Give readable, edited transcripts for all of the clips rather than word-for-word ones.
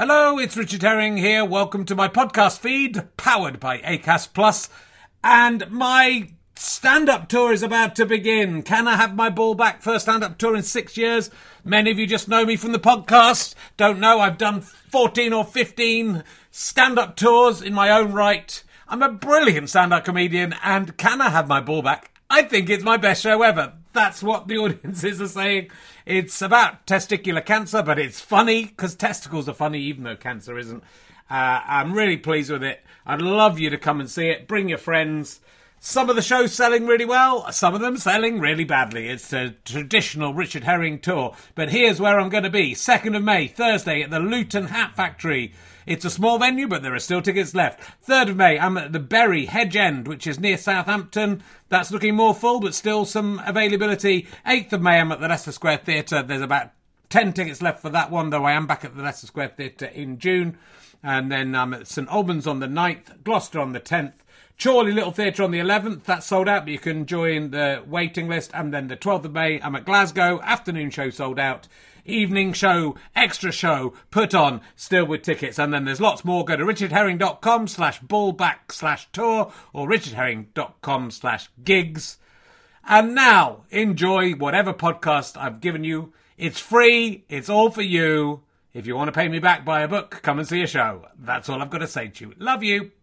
Hello, it's Richard Herring here. Welcome to my podcast feed, powered by Acast Plus. And my stand-up tour is about to begin. Can I have my ball back? First stand-up tour in 6 years. Many of you just know me from the podcast. Don't know, I've done 14 or 15 stand-up tours in my own right. I'm a brilliant stand-up comedian, and can I have my ball back? I think it's my best show ever. That's what the audiences are saying. It's about testicular cancer, but it's funny, because testicles are funny, even though cancer isn't. I'm really pleased with it. I'd love you to come and see it. Bring your friends. Some of the shows selling really well, some of them selling really badly. It's a traditional Richard Herring tour. But here's where I'm going to be. 2nd of May, Thursday, at the Luton Hat Factory. It's a small venue, but there are still tickets left. 3rd of May, I'm at the Bury Hedge End, which is near Southampton. That's looking more full, but still some availability. 8th of May, I'm at the Leicester Square Theatre. There's about 10 tickets left for that one, though I am back at the Leicester Square Theatre in June. And then I'm at St Albans on the 9th, Gloucester on the 10th. Chorley Little Theatre on the 11th, that's sold out, but you can join the waiting list. And then the 12th of May, I'm at Glasgow, afternoon show sold out, evening show, extra show, put on, still with tickets. And then there's lots more. Go to richardherring.com/ballback/tour or richardherring.com/gigs. And now, enjoy whatever podcast I've given you. It's free, it's all for you. If you want to pay me back, buy a book, come and see a show. That's all I've got to say to you. Love you.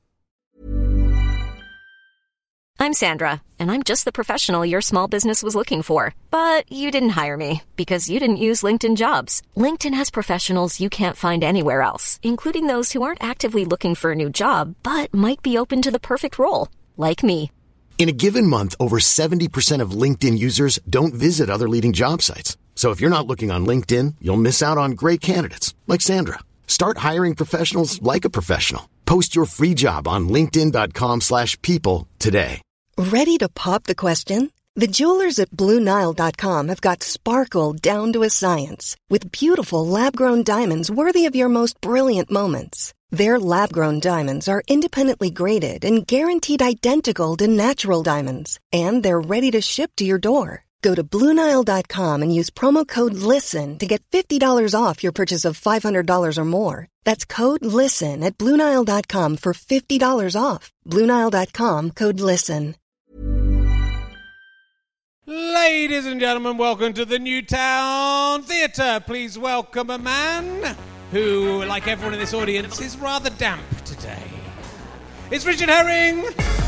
I'm Sandra, and I'm just the professional your small business was looking for. But you didn't hire me because you didn't use LinkedIn Jobs. LinkedIn has professionals you can't find anywhere else, including those who aren't actively looking for a new job, but might be open to the perfect role, like me. In a given month, over 70% of LinkedIn users don't visit other leading job sites. So if you're not looking on LinkedIn, you'll miss out on great candidates like Sandra. Start hiring professionals like a professional. Post your free job on linkedin.com/people today. Ready to pop the question? The jewelers at BlueNile.com have got sparkle down to a science with beautiful lab-grown diamonds worthy of your most brilliant moments. Their lab-grown diamonds are independently graded and guaranteed identical to natural diamonds, and they're ready to ship to your door. Go to BlueNile.com and use promo code LISTEN to get $50 off your purchase of $500 or more. That's code LISTEN at BlueNile.com for $50 off. BlueNile.com, code LISTEN. Ladies and gentlemen, welcome to the Newtown Theatre. Please welcome a man who, like everyone in this audience, is rather damp today. It's Richard Herring.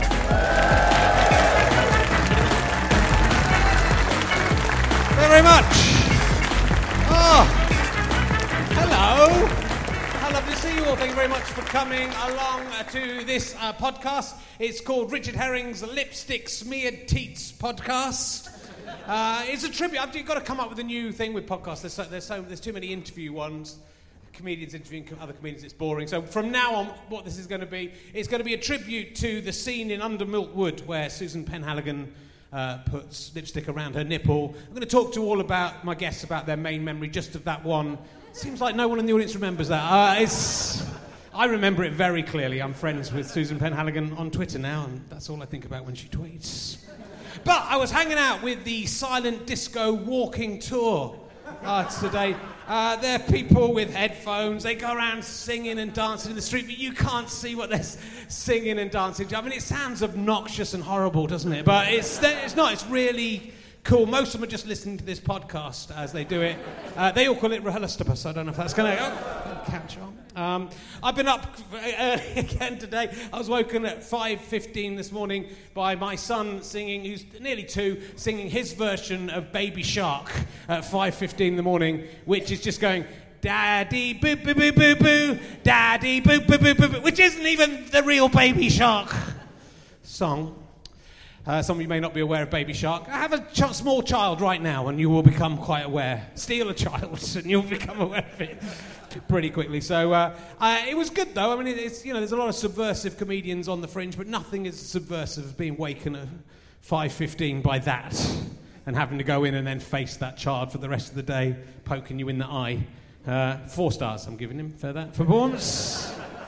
Very much. Oh, hello. I love to see you all. Thank you very much for coming along to this podcast. It's called Richard Herring's Lipstick Smeared Teats podcast. It's a tribute. You've got to come up with a new thing with podcasts. There's too many interview ones. Comedians interviewing other comedians, it's boring. So from now on, what this is going to be, it's going to be a tribute to the scene in Under Milk Wood where Susan Penhaligon puts lipstick around her nipple. I'm going to talk to all about my guests about their main memory just of that one. Seems like no one in the audience remembers that. I remember it very clearly. I'm friends with Susan Penhaligon on Twitter now, and that's all I think about when she tweets. But I was hanging out with the Silent Disco Walking Tour today. They're people with headphones. They go around singing and dancing in the street, but you can't see what they're singing and dancing to. I mean, it sounds obnoxious and horrible, doesn't it? But it's not. It's really cool. Most of them are just listening to this podcast as they do it. They all call it RHLSTP, I don't know if that's going to catch on. I've been up early again today. I was woken at 5:15 this morning by my son singing, who's nearly 2, singing his version of Baby Shark at 5:15 in the morning, which is just going, Daddy boo boo boo boo boo, Daddy boo boo boo boo boo, which isn't even the real Baby Shark song. Some of you may not be aware of Baby Shark. I have a small child right now, and you will become quite aware. Steal a child, and you'll become aware of it pretty quickly. So it was good, though. I mean, it's there's a lot of subversive comedians on the fringe, but nothing as subversive as being waken at 5:15 by that, and having to go in and then face that child for the rest of the day, poking you in the eye. 4 stars I'm giving him for that performance.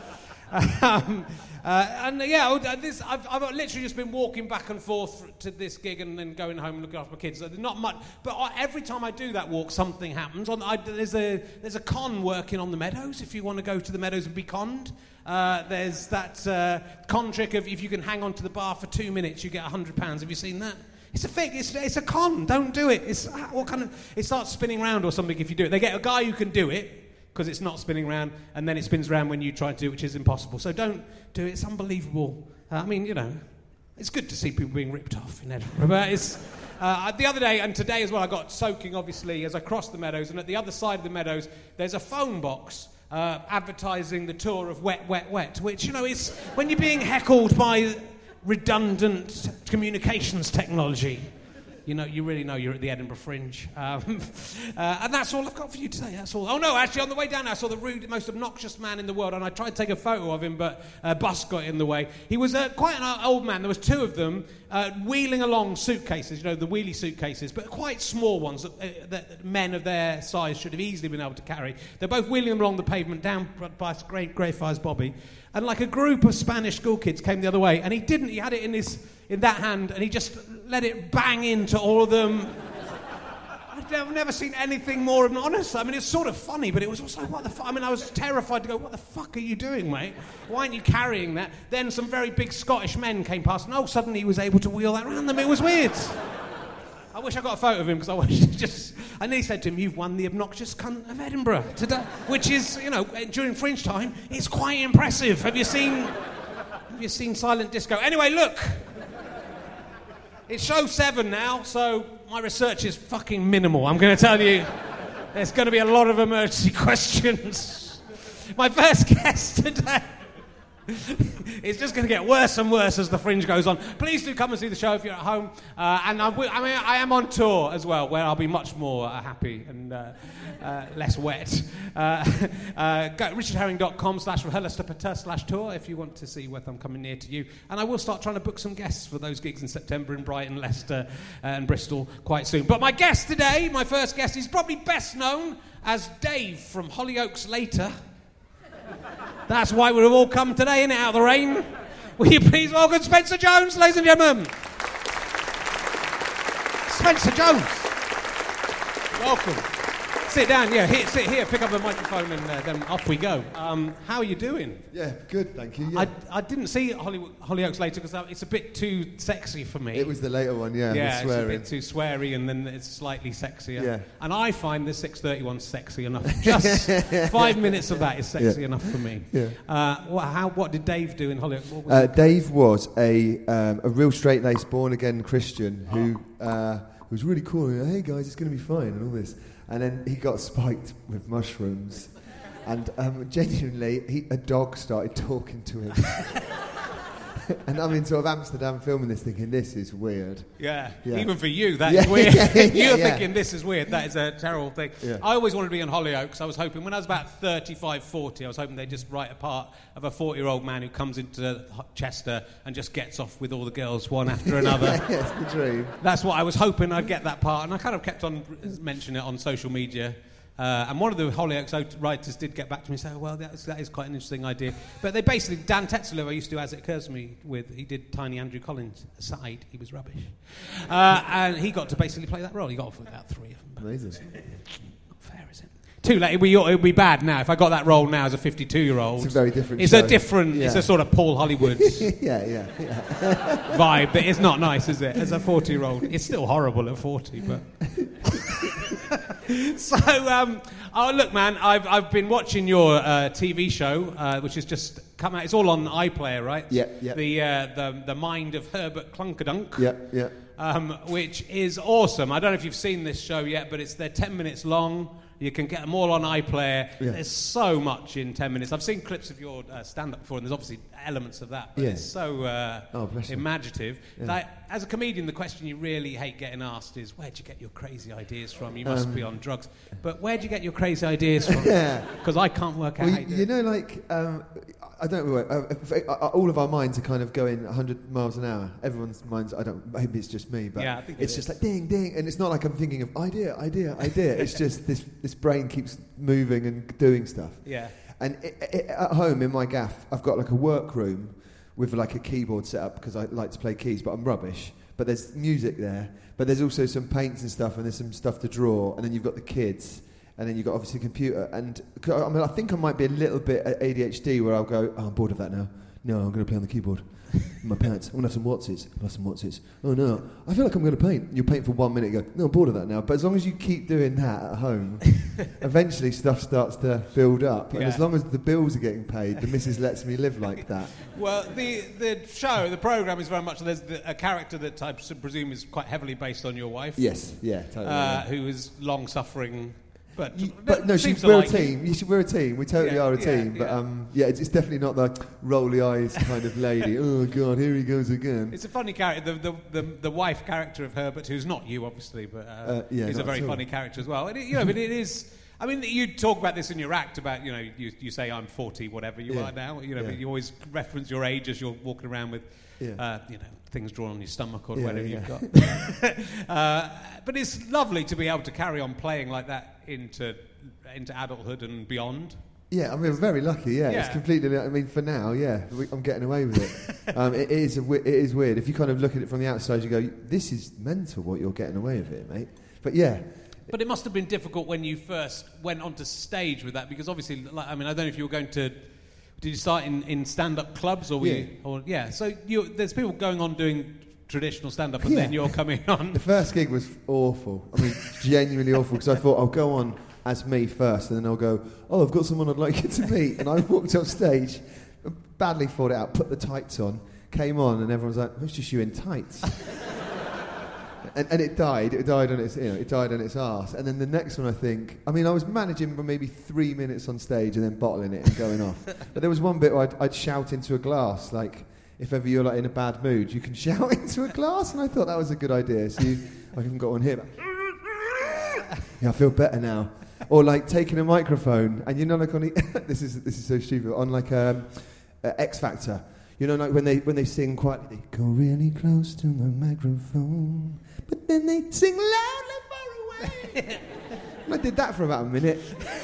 I've literally just been walking back and forth to this gig and then going home and looking after my kids. So not much, but every time I do that walk, something happens. There's a con working on the Meadows. If you want to go to the Meadows and be conned, there's that con trick of if you can hang on to the bar for 2 minutes, you get £100. Have you seen that? It's a fake. It's a con. Don't do it. It starts spinning round or something if you do it. They get a guy who can do it, because it's not spinning round, and then it spins round when you try to do it, which is impossible. So don't do it. It's unbelievable. It's good to see people being ripped off in Edinburgh. But it's the other day and today as well, I got soaking, obviously, as I crossed the Meadows, and at the other side of the Meadows, there's a phone box advertising the tour of Wet, Wet, Wet, which, is when you're being heckled by redundant communications technology. You really know you're at the Edinburgh Fringe. And that's all I've got for you today, that's all. Oh no, actually on the way down I saw the most obnoxious man in the world, and I tried to take a photo of him, but a bus got in the way. He was quite an old man. There was two of them wheeling along suitcases, the wheelie suitcases, but quite small ones that men of their size should have easily been able to carry. They're both wheeling them along the pavement down by Greyfriars Bobby, and like a group of Spanish school kids came the other way, and he had it in that hand, and he just let it bang into all of them. I've never seen anything more honest. It's sort of funny, but it was also, what the fuck? I was terrified to go, what the fuck are you doing, mate? Why aren't you carrying that? Then some very big Scottish men came past, and suddenly he was able to wheel that around them. It was weird. I wish I got a photo of him, because I nearly said to him, you've won the obnoxious cunt of Edinburgh today, which is, during Fringe time, it's quite impressive. Have you seen Silent Disco? Anyway, look. It's show 7 now, so my research is fucking minimal. I'm going to tell you, there's going to be a lot of emergency questions. My first guest today it's just going to get worse and worse as the Fringe goes on. Please do come and see the show if you're at home. And I am on tour as well, where I'll be much more happy and less wet. Go richardherring.com/RHLSTP/tour if you want to see whether I'm coming near to you. And I will start trying to book some guests for those gigs in September in Brighton, Leicester and Bristol quite soon. But my guest today, my first guest, is probably best known as Dave from Hollyoaks Later. That's why we've all come today, innit, out of the rain. Will you please welcome Spencer Jones, ladies and gentlemen? Spencer Jones. Welcome. Sit down, sit here, pick up the microphone, and then off we go. How are you doing? Yeah, good, thank you. Yeah. I didn't see Hollyoaks Later because it's a bit too sexy for me. It was the later one, yeah. Yeah, it's a bit too sweary, and then it's slightly sexier. Yeah. And I find the 6:31 sexy enough. Just 5 minutes of that is sexy enough for me. Yeah. What did Dave do in Hollyoaks? Dave was a real straight-laced, born-again Christian who was really cool. Hey guys, it's going to be fine, and all this. And then he got spiked with mushrooms, and genuinely, a dog started talking to him. And I'm in sort of Amsterdam filming this, thinking this is weird. Yeah. Even for you, that is weird. You're thinking this is weird. That is a terrible thing. Yeah. I always wanted to be on Hollyoaks. I was hoping, when I was about 35, 40, I was hoping they'd just write a part of a 40-year-old man who comes into Chester and just gets off with all the girls one after another. Yes, the dream. That's what I was hoping I'd get that part, and I kind of kept on mentioning it on social media. And one of the Hollyoaks writers did get back to me and say, well, that is quite an interesting idea. But they basically, Dan Tetzler, I used to do As It Occurs to Me with, he did Tiny Andrew Collins aside, he was rubbish. And he got to basically play that role. He got off with about 3 of them. Amazing. Not fair, is it? Too late. It would be bad now. If I got that role now as a 52-year-old. It's a very different It's show. It's a sort of Paul Hollywood yeah. vibe, but it's not nice, is it? As a 40-year-old. It's still horrible at 40, but... So, look, man, I've been watching your TV show, which has just come out. It's all on iPlayer, right? Yeah. The Mind of Herbert Clunkerdunk. Yeah. Which is awesome. I don't know if you've seen this show yet, but they're 10 minutes long. You can get them all on iPlayer. Yeah. There's so much in 10 minutes. I've seen clips of your stand-up before, and there's obviously elements of that, but it's so imaginative. Yeah. Like, as a comedian, the question you really hate getting asked is, where'd you get your crazy ideas from? You must be on drugs. But where'd you get your crazy ideas from? Because I can't work out how you do it. I don't know. All of our minds are kind of going 100 miles an hour. Everyone's minds, maybe it's just me, but I think it's just like ding, ding. And it's not like I'm thinking of idea. It's just this brain keeps moving and doing stuff. Yeah. And at home in my gaff, I've got like a workroom with like a keyboard set up because I like to play keys, but I'm rubbish. But there's music there, but there's also some paints and stuff, and there's some stuff to draw, and then you've got the kids, and then you've got obviously a computer. And I mean, I think I might be a little bit ADHD where I'll go, oh, I'm bored of that now. No, I'm going to play on the keyboard. My pants. I'm going to have some Watsits. I'll have some Watsits. Oh, no. I feel like I'm going to paint. You paint for 1 minute and go, no, I'm bored of that now. But as long as you keep doing that at home, eventually stuff starts to build up. And as long as the bills are getting paid, the missus lets me live like that. Well, the programme is very much, there's a character that I presume is quite heavily based on your wife. Yes, yeah, totally. Who is long-suffering. But no, we're a team. We're a team. We totally are a team. But it's definitely not the rolly eyes kind of lady. Oh God, here he goes again. It's a funny character. The wife character of Herbert, who's not you, obviously, but is a very funny character as well. And but it is. I mean, you talk about this in your act about you say I'm 40, whatever you are now. But you always reference your age as you're walking around with. Things drawn on your stomach or whatever you've got. But it's lovely to be able to carry on playing like that into adulthood and beyond. Yeah, I mean, we're very lucky. It's completely. I mean, for now, I'm getting away with it. It is weird if you kind of look at it from the outside. You go, "This is mental. What you're getting away with it, mate." But yeah. But it must have been difficult when you first went onto stage with that, because obviously, I don't know if you were going to. Did you start in stand-up clubs or were you? So there's people going on doing traditional stand-up and then you're coming on. The first gig was awful. I mean, genuinely awful, because I thought I'll go on as me first and then I'll go, oh, I've got someone I'd like you to meet. And I walked off stage, badly thought it out, put the tights on, came on, and everyone was like, it's just you in tights. And it died. It died on its, it died on its arse. And then the next one, I was managing for maybe 3 minutes on stage and then bottling it and going off. But there was one bit where I'd shout into a glass, like, if ever you're like in a bad mood, you can shout into a glass. And I thought that was a good idea. So I even got one here. I feel better now. Or like taking a microphone and like on this is so stupid, on like X Factor. Like when they sing quietly, they go really close to the microphone, but then they sing loudly far away. And I did that for about a minute.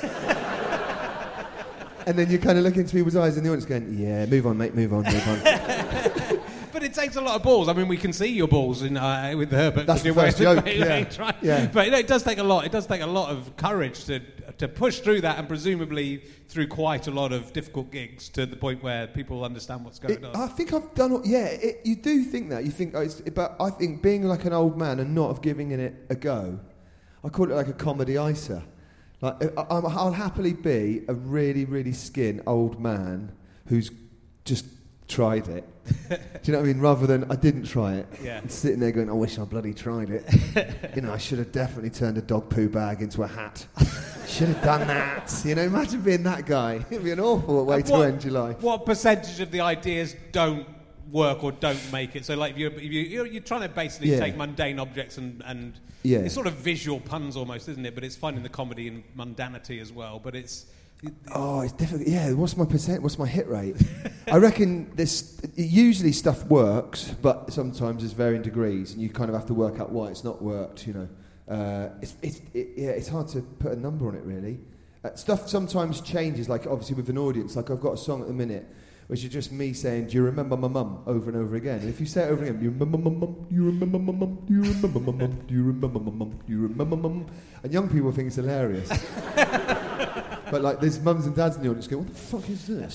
And then you kind of look into people's eyes in the audience going, yeah, move on, mate, move on. But it takes a lot of balls. I mean, we can see your balls with Herbert. That's the first joke, yeah. But it does take a lot. It does take a lot of courage to push through that, and presumably through quite a lot of difficult gigs to the point where people understand what's going on. I think I've done. You do think that. You think, but I think being like an old man and not of giving it a go, I call it like a comedy icer. Like I'll happily be a really, really skin old man who's just tried it. Do you know what I mean? Rather than I didn't try it. Yeah. And sitting there going, I wish I bloody tried it. I should have definitely turned a dog poo bag into a hat. Should have done that. Imagine being that guy. It'd be an awful way to end your life. What percentage of the ideas don't work or don't make it? So like you're trying to basically take mundane objects and it's sort of visual puns almost, isn't it? But it's finding the comedy in mundanity as well. But it's difficult. Yeah, what's my hit rate? I reckon usually stuff works, but sometimes there's varying degrees, and you kind of have to work out why it's not worked. It's hard to put a number on it really. Stuff sometimes changes, like obviously with an audience. Like I've got a song at the minute which is just me saying, "Do you remember my mum?" over and over again. And if you say it over again, "Do you remember my mum? Do you remember my mum? Do you remember my mum? Do you remember my mum? Do you remember my mum?" And young people think it's hilarious. But like there's mums and dads in the audience going, "What the fuck is this?"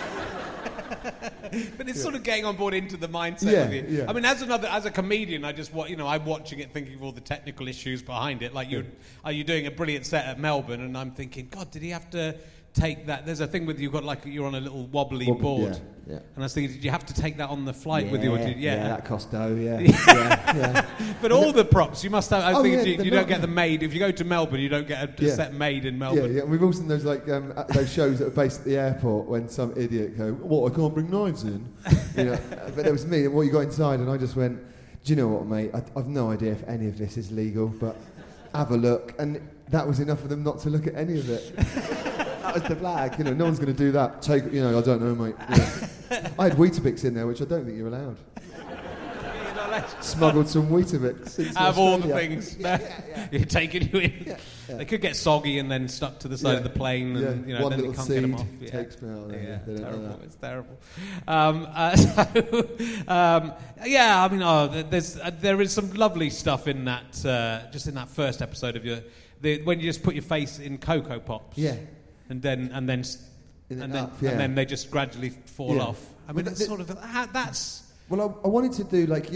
But it's sort of getting on board into the mindset of it. Yeah. I mean, as a comedian, I'm watching it, thinking of all the technical issues behind it. Like are you doing a brilliant set at Melbourne? And I'm thinking, God, did he have to take that? There's a thing with you're on a little wobbly board. Yeah. And I was thinking, did you have to take that on the flight with you? Yeah, that cost dough. Yeah. But all the props you must have. I think you don't get them made if you go to Melbourne. You don't get a set made in Melbourne. Yeah. We've also done those those shows that are based at the airport when some idiot go, "What? I can't bring knives in." But there was me and what you got inside, and I just went, "Do you know what, mate? I've no idea if any of this is legal, but have a look." And that was enough for them not to look at any of it. That was the flag. No one's going to do that. I don't know, mate. I had Weetabix in there, which I don't think you're allowed. You're not Smuggled some Weetabix into Out of all the Australia. things, you're taking you in. Yeah. They could get soggy and then stuck to the side of the plane, and One then you little can't get them off. seed takes me out of there. Yeah, They don't know terrible. that. It's terrible. I mean, there is some lovely stuff in that, just in that first episode of when you just put your face in Cocoa Pops. Yeah. And then they just gradually fall off. I mean, that's sort of that's. Well, I wanted to do like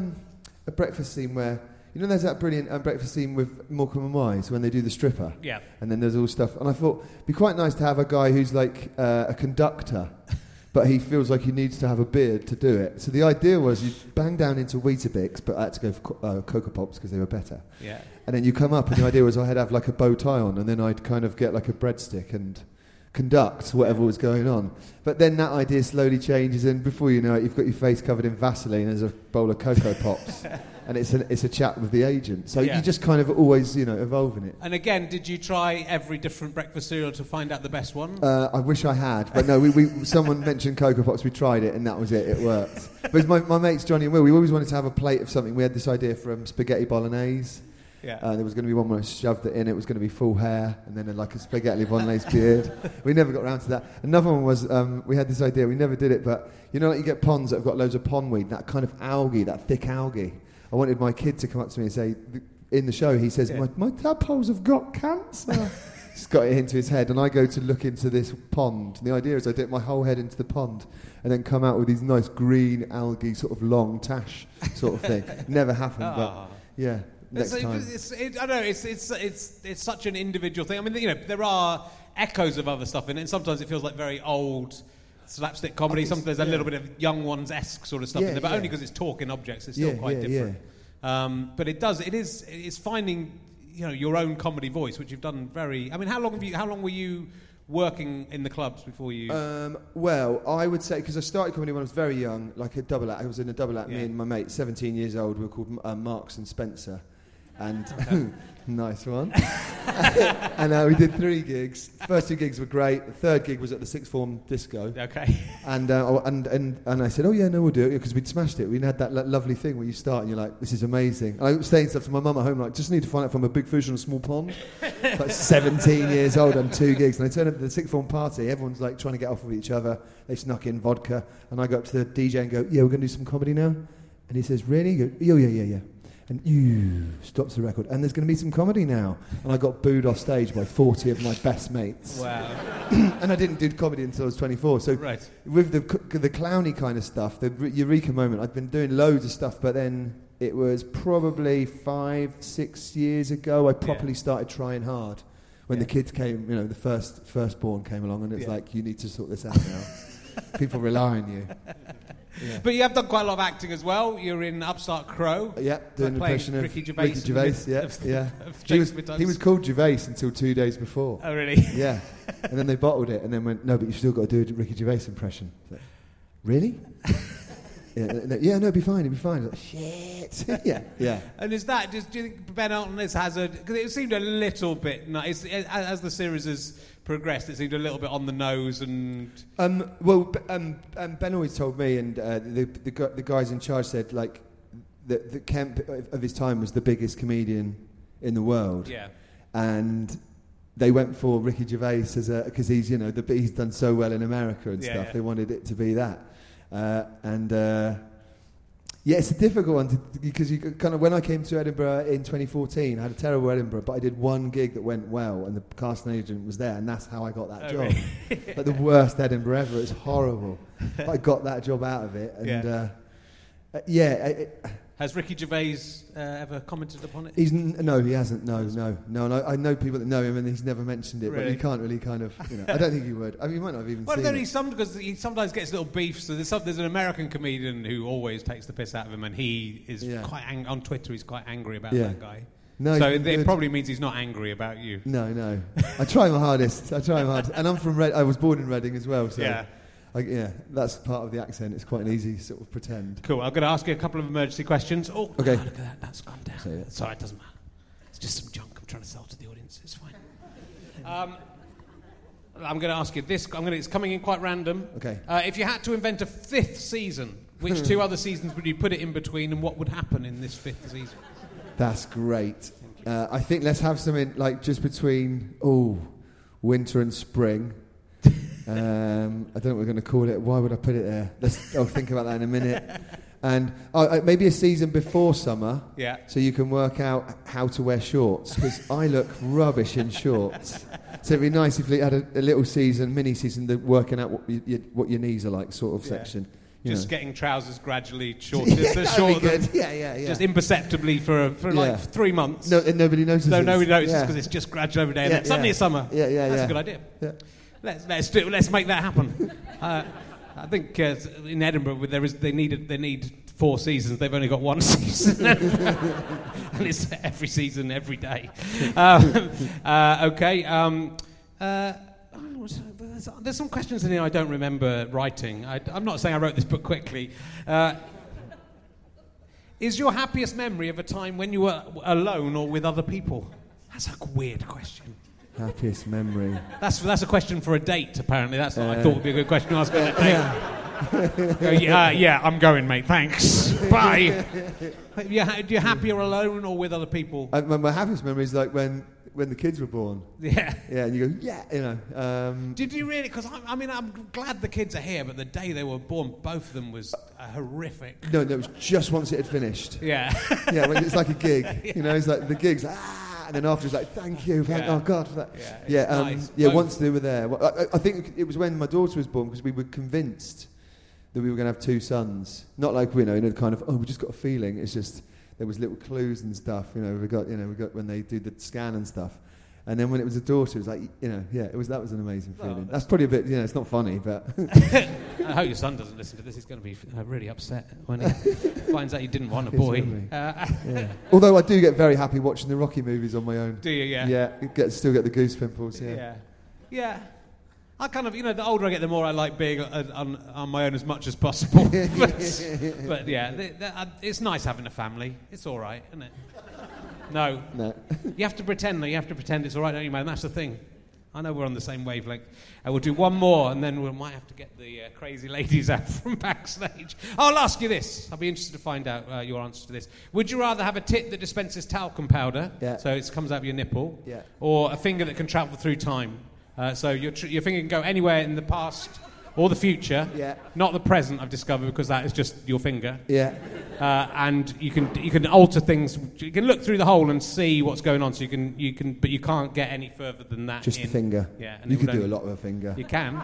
a breakfast scene where there's that brilliant breakfast scene with Morecambe and Wise when they do the stripper. Yeah. And then there's all stuff, and I thought it'd be quite nice to have a guy who's like a conductor, but he feels like he needs to have a beard to do it. So the idea was you bang down into Weetabix, but I had to go for Cocoa Pops because they were better. Yeah. And then you come up, and the idea was I'd have like a bow tie on, and then I'd kind of get like a breadstick and conduct whatever was going on. But then that idea slowly changes, and before you know it, you've got your face covered in Vaseline as a bowl of Cocoa Pops, and it's a chat with the agent. So you just kind of always, evolving it. And again, did you try every different breakfast cereal to find out the best one? I wish I had, but no. Someone mentioned Cocoa Pops. We tried it, and that was it. It worked. But my mates Johnny and Will, we always wanted to have a plate of something. We had this idea from spaghetti bolognese. Yeah. There was going to be one where I shoved it in. It was going to be full hair, and then like a spaghetti bolognese beard. We never got around to that. Another one was we had this idea. We never did it, but like you get ponds that have got loads of pondweed, that kind of algae, that thick algae. I wanted my kid to come up to me and say, in the show, he says, my tadpoles have got cancer. He's got it into his head, and I go to look into this pond. And the idea is I dip my whole head into the pond and then come out with these nice green algae, sort of long tash sort of thing. Never happened, but yeah. Next time. I don't know. It's such an individual thing. I mean, there are echoes of other stuff in it, and sometimes it feels like very old slapstick comedy. Sometimes there's a little bit of Young Ones-esque sort of stuff in there, but only because it's talking objects. It's still quite different. But it's finding your own comedy voice, which you've done very. I mean, how long were you working in the clubs before you? Well, I would say because I started comedy when I was very young, like a double act. I was in a double act. Me and my mate, 17 years old. We were called Marks and Spencer. And nice one. And we did 3 gigs. First 2 gigs were great. The third gig was at the sixth form disco. Okay. And I said, we'll do it because we'd smashed it. We had that lovely thing where you start and you're like, this is amazing. And I was saying stuff to my mum at home like, just need to find out from a big fish in a small pond. Like 17 years old and 2 gigs. And I turned up at the sixth form party. Everyone's like trying to get off with each other. They snuck in vodka. And I go up to the DJ and go, we're going to do some comedy now. And he says, really? He goes, yeah. And stops the record. And there's going to be some comedy now. And I got booed off stage by 40 of my best mates. Wow. And I didn't do comedy until I was 24. So with the clowny kind of stuff, the Eureka moment, I'd been doing loads of stuff, but then it was probably 5-6 years ago I properly started trying hard. When the kids came, the firstborn came along, and it's like, you need to sort this out now. People rely on you. Yeah. But you have done quite a lot of acting as well. You're in Upstart Crow. Yeah, doing an impression of Ricky Gervais. He was called Gervais until 2 days before. Oh, really? Yeah. And then they bottled it and then went, no, but you've still got to do a Ricky Gervais impression. Like, really? No, it'd be fine. Like, shit. Yeah. And is that, do you think Ben Elton has because it seemed a little bit, as the series has progressed, it seemed a little bit on the nose and... Ben always told me, and the guys in charge said, like, that Kemp of his time was the biggest comedian in the world. Yeah. And they went for Ricky Gervais because he's, he's done so well in America and stuff. Yeah. They wanted it to be that. It's a difficult one because you kind of, when I came to Edinburgh in 2014, I had a terrible Edinburgh, but I did one gig that went well, and the casting agent was there, and that's how I got that job. Really? Like the worst Edinburgh ever. It's horrible. But I got that job out of it, and has Ricky Gervais ever commented upon it? No, he hasn't. No. And I know people that know him, and he's never mentioned it. Really? But he can't really kind of. I don't think he would. I mean, he might not have even seen it. Because he sometimes gets little beefs. So there's an American comedian who always takes the piss out of him, and he is quite on Twitter. He's quite angry about that guy. No, so it probably means he's not angry about you. No. I try my hardest. And I'm from I was born in Reading as well. So yeah. That's part of the accent. It's quite an easy sort of pretend. Cool. I'm going to ask you a couple of emergency questions. Oh, okay. God, look at that. That's gone down. Sorry, it doesn't matter. It's just some junk I'm trying to sell to the audience. It's fine. I'm going to ask you this. It's coming in quite random. Okay. If you had to invent a 5th season, Which 2 other seasons would you put it in between, and what would happen in this 5th season? That's great. I think let's have something like just between winter and spring. I don't know what we're going to call it. Why would I put it there? I'll think about that in a minute. And maybe a season before summer, so you can work out how to wear shorts, because I look rubbish in shorts. So it'd be nice if we had a little season, mini season, working out what your knees are like, sort of section. Just getting trousers gradually shorter. Just imperceptibly for like 3 months. No, and nobody notices. No, nobody notices because it's just gradual every day. And then suddenly it's summer. That's a good idea. Yeah. Let's make that happen. I think in Edinburgh they need 4 seasons. They've only got 1 season, and it's every season, every day. Okay. There's some questions in here I don't remember writing. I'm not saying I wrote this book quickly. Is your happiest memory of a time when you were alone or with other people? That's a weird question. Happiest memory. That's a question for a date, apparently. That's what I thought would be a good question to ask on a date. I'm going, mate, thanks. Bye. You're happier alone or with other people? My happiest memory is like when the kids were born. Yeah, and you go, Did you really? Because I'm glad the kids are here, but the day they were born, both of them was horrific. No, it was just once it had finished. Yeah. It's like a gig. It's like the gig's and then after it's like, thank you, oh God for that. Nice. Once they were there. Well, I think it was when my daughter was born, because we were convinced that we were going to have 2 sons. Not like we kind of we just got a feeling. It's just there was little clues and stuff. We got when they do the scan and stuff. And then when it was a daughter, it was like, that was an amazing feeling. That's probably a bit, it's not funny, but... I hope your son doesn't listen to this. He's going to be really upset when he finds out you didn't want a boy. Although I do get very happy watching the Rocky movies on my own. Do you, yeah? Yeah, still get the goose pimples, Yeah. I kind of, the older I get, the more I like being on my own as much as possible. but it's nice having a family. It's all right, isn't it? No. You have to pretend, though. You have to pretend it's all right, don't you, man? That's the thing. I know we're on the same wavelength. We'll do one more, and then we might have to get the crazy ladies out from backstage. I'll ask you this. I'll be interested to find out your answer to this. Would you rather have a tit that dispenses talcum powder, so it comes out of your nipple, or a finger that can travel through time? So your finger can go anywhere in the past or the future, not the present, I've discovered, because that is just your finger. And you can alter things. You can look through the hole and see what's going on. So you can, but you can't get any further than that. Just the finger. Yeah, and you could do a lot with a finger. You can.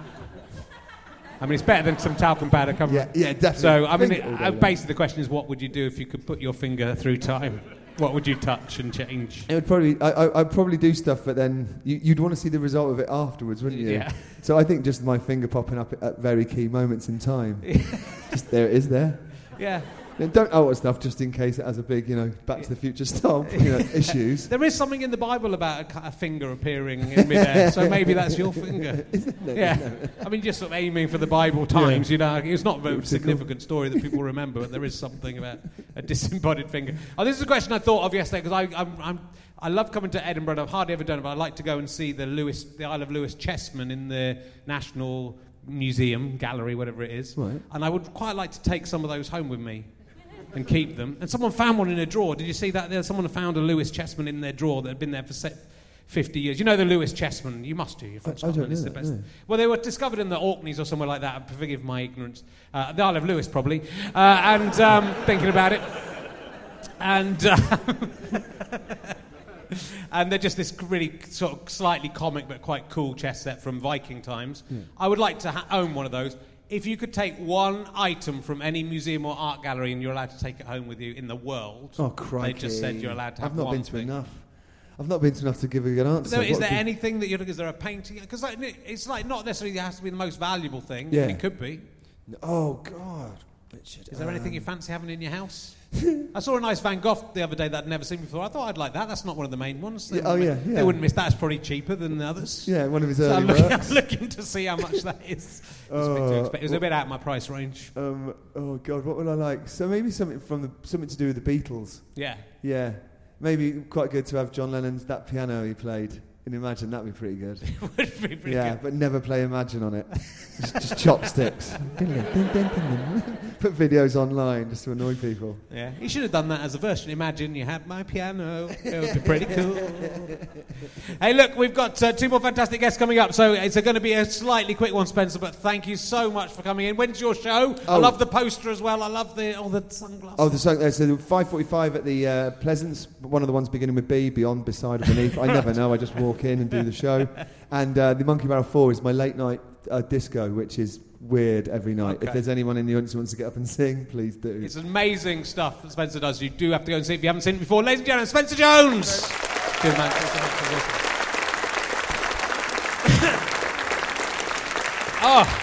It's better than some talcum powder covering. Yeah, definitely. So basically the question is, what would you do if you could put your finger through time? What would you touch and change? It would probably. I'd probably do stuff, but then you'd want to see the result of it afterwards, wouldn't you? Yeah. So I think just my finger popping up at very key moments in time. Just there it is there. Yeah. Don't alter stuff just in case it has a big, Back to the Future style, issues. There is something in the Bible about a finger appearing in midair, so maybe that's your finger. Isn't it? Yeah. Just sort of aiming for the Bible times, It's not a very significant story that people remember, but there is something about a disembodied finger. Oh, this is a question I thought of yesterday, because I love coming to Edinburgh, and I've hardly ever done it, but I'd like to go and see the Isle of Lewis Chessman in the National Museum, Gallery, whatever it is. Right. And I would quite like to take some of those home with me and keep them. And someone found one in a drawer. Did you see that? Someone found a Lewis Chessman in their drawer that had been there for 50 years. You know the Lewis Chessman? You must do. You're from Scotland. It's the best. No. Well, they were discovered in the Orkneys or somewhere like that. Forgive my ignorance. The Isle of Lewis, probably. Thinking about it. And and they're just this really sort of slightly comic but quite cool chess set from Viking times. I would like to own one of those. If you could take one item from any museum or art gallery and you're allowed to take it home with you in the world, crikey. They just said you're allowed to have one. I've not been to enough. I've not been to enough to give a good answer. Is there anything that is there a painting? Because it's like not necessarily has to be the most valuable thing. Yeah. It could be. Oh, God. Richard. Is there anything you fancy having in your house? I saw a nice Van Gogh the other day that I'd never seen before. I thought I'd like that. That's not one of the main ones. They wouldn't miss that. It's probably cheaper than the others. Yeah, one of his early works. I'm looking to see how much that is. It was a bit out of my price range. Oh God, what would I like? So maybe something to do with the Beatles. Yeah. Yeah, maybe quite good to have John Lennon's That Piano he played. in Imagine. That'd be pretty good. It would be pretty Yeah, good. but never play Imagine on it. just chopsticks. Put videos online just to annoy people. Yeah, you should have done that as a version. Imagine you had my piano. It would be pretty cool. Hey, look, we've got 2 more fantastic guests coming up, so it's going to be a slightly quick one, Spencer, but thank you so much for coming in. When's your show? I love the poster as well. I love all the sunglasses. Oh, so 5:45 at the Pleasance, one of the ones beginning with B, Beyond, Beside, or Beneath. I never know, I just walk in and do the show. And the Monkey Barrel 4 is my late night disco, which is weird every night. Okay. If there's anyone in the audience who wants to get up and sing, please do. It's amazing stuff that Spencer does. You do have to go and see it if you haven't seen it before. Ladies and gentlemen, Spencer Jones! Good man. Thanks so much for listening. Oh.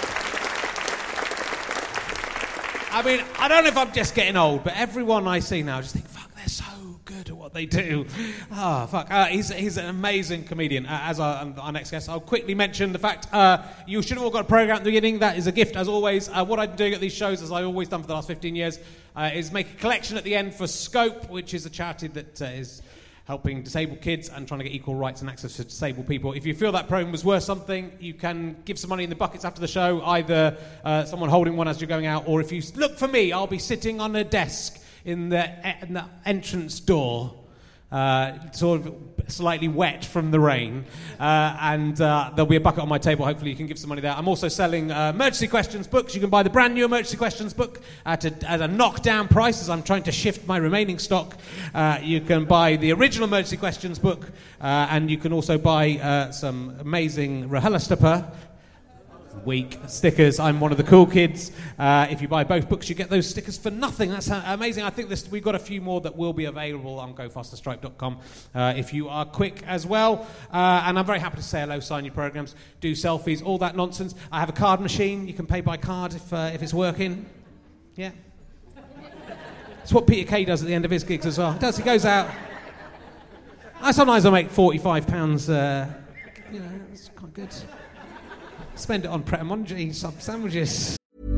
I mean, I don't know if I'm just getting old, but everyone I see now, I just think, fuck, they're so good at what they do. Oh, fuck. He's an amazing comedian. As our next guest, I'll quickly mention the fact you should have all got a programme at the beginning. That is a gift, as always. What I've been doing at these shows, as I've always done for the last 15 years, is make a collection at the end for Scope, which is a charity that is helping disabled kids and trying to get equal rights and access to disabled people. If you feel that programme was worth something, you can give some money in the buckets after the show, either someone holding one as you're going out, or if you look for me, I'll be sitting on a desk in the entrance door, sort of slightly wet from the rain, and there'll be a bucket on my table. Hopefully you can give some money there. I'm also selling Emergency Questions books. You can buy the brand new Emergency Questions book at a knockdown price, as I'm trying to shift my remaining stock. You can buy the original Emergency Questions book, and you can also buy some amazing RHLSTP week stickers. I'm one of the cool kids. If you buy both books, you get those stickers for nothing. That's amazing. I think we've got a few more that will be available on gofasterstripe.com if you are quick as well. And I'm very happy to say hello, sign your programs, do selfies, all that nonsense. I have a card machine. You can pay by card if it's working. Yeah. It's what Peter Kay does at the end of his gigs as well. He goes out. Sometimes I make £45. It's quite good. Spend it on Pret a Manger sub sandwiches.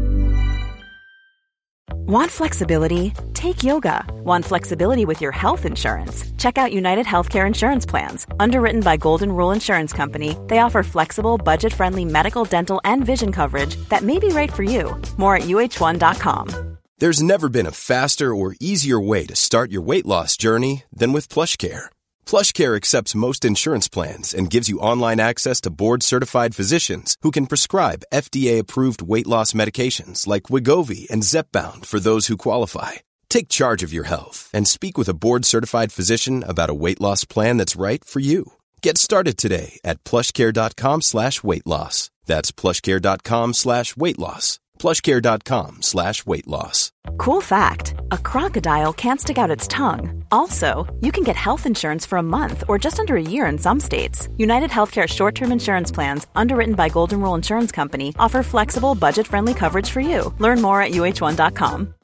Want flexibility? Take yoga. Want flexibility with your health insurance? Check out United Healthcare Insurance Plans. Underwritten by Golden Rule Insurance Company, they offer flexible, budget-friendly medical, dental, and vision coverage that may be right for you. More at UH1.com. There's never been a faster or easier way to start your weight loss journey than with PlushCare. PlushCare accepts most insurance plans and gives you online access to board-certified physicians who can prescribe FDA-approved weight loss medications like Wegovy and Zepbound for those who qualify. Take charge of your health and speak with a board-certified physician about a weight loss plan that's right for you. Get started today at plushcare.com/weight loss. That's plushcare.com/weight loss. plushcare.com/weight loss. Cool fact, a crocodile can't stick out its tongue. Also, you can get health insurance for a month or just under a year in some states. United Healthcare short-term insurance plans, underwritten by Golden Rule Insurance Company, offer flexible, budget-friendly coverage for you. Learn more at UH1.com.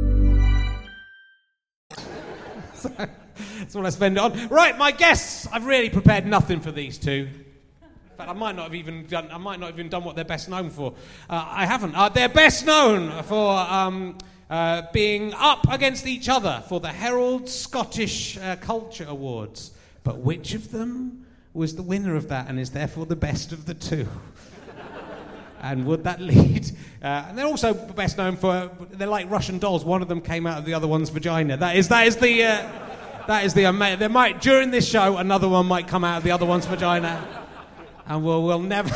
That's what I spend it on. Right, my guests. I've really prepared nothing for these two. In fact, I might not have even done what they're best known for. I haven't. They're best known for being up against each other for the Herald Scottish Culture Awards. But which of them was the winner of that and is therefore the best of the two? And would that lead? And they're also best known for, they're like Russian dolls. One of them came out of the other one's vagina. That is the there might, during this show, another one might come out of the other one's vagina. And we'll never...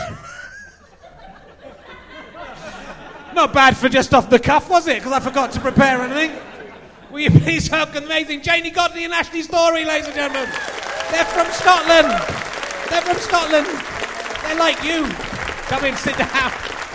Not bad for just off the cuff, was it? Because I forgot to prepare anything. Will you please welcome the amazing Janie Godley and Ashley Storey, ladies and gentlemen. They're from Scotland. They're like you. Come in, sit down.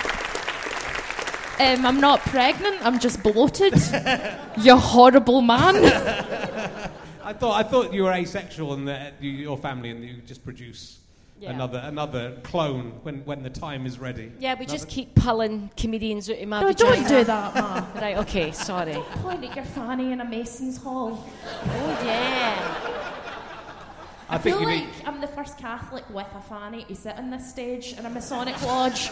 I'm not pregnant, I'm just bloated. You horrible man. I thought you were asexual and that your family and you just produce... Yeah. Another clone when the time is ready. Yeah, we just keep pulling comedians out of my vagina. Don't do that, Ma. Right, okay, sorry. Point at your fanny in a Mason's Hall. Oh, yeah. I feel like I'm the first Catholic with a fanny to sit on this stage in a Masonic lodge.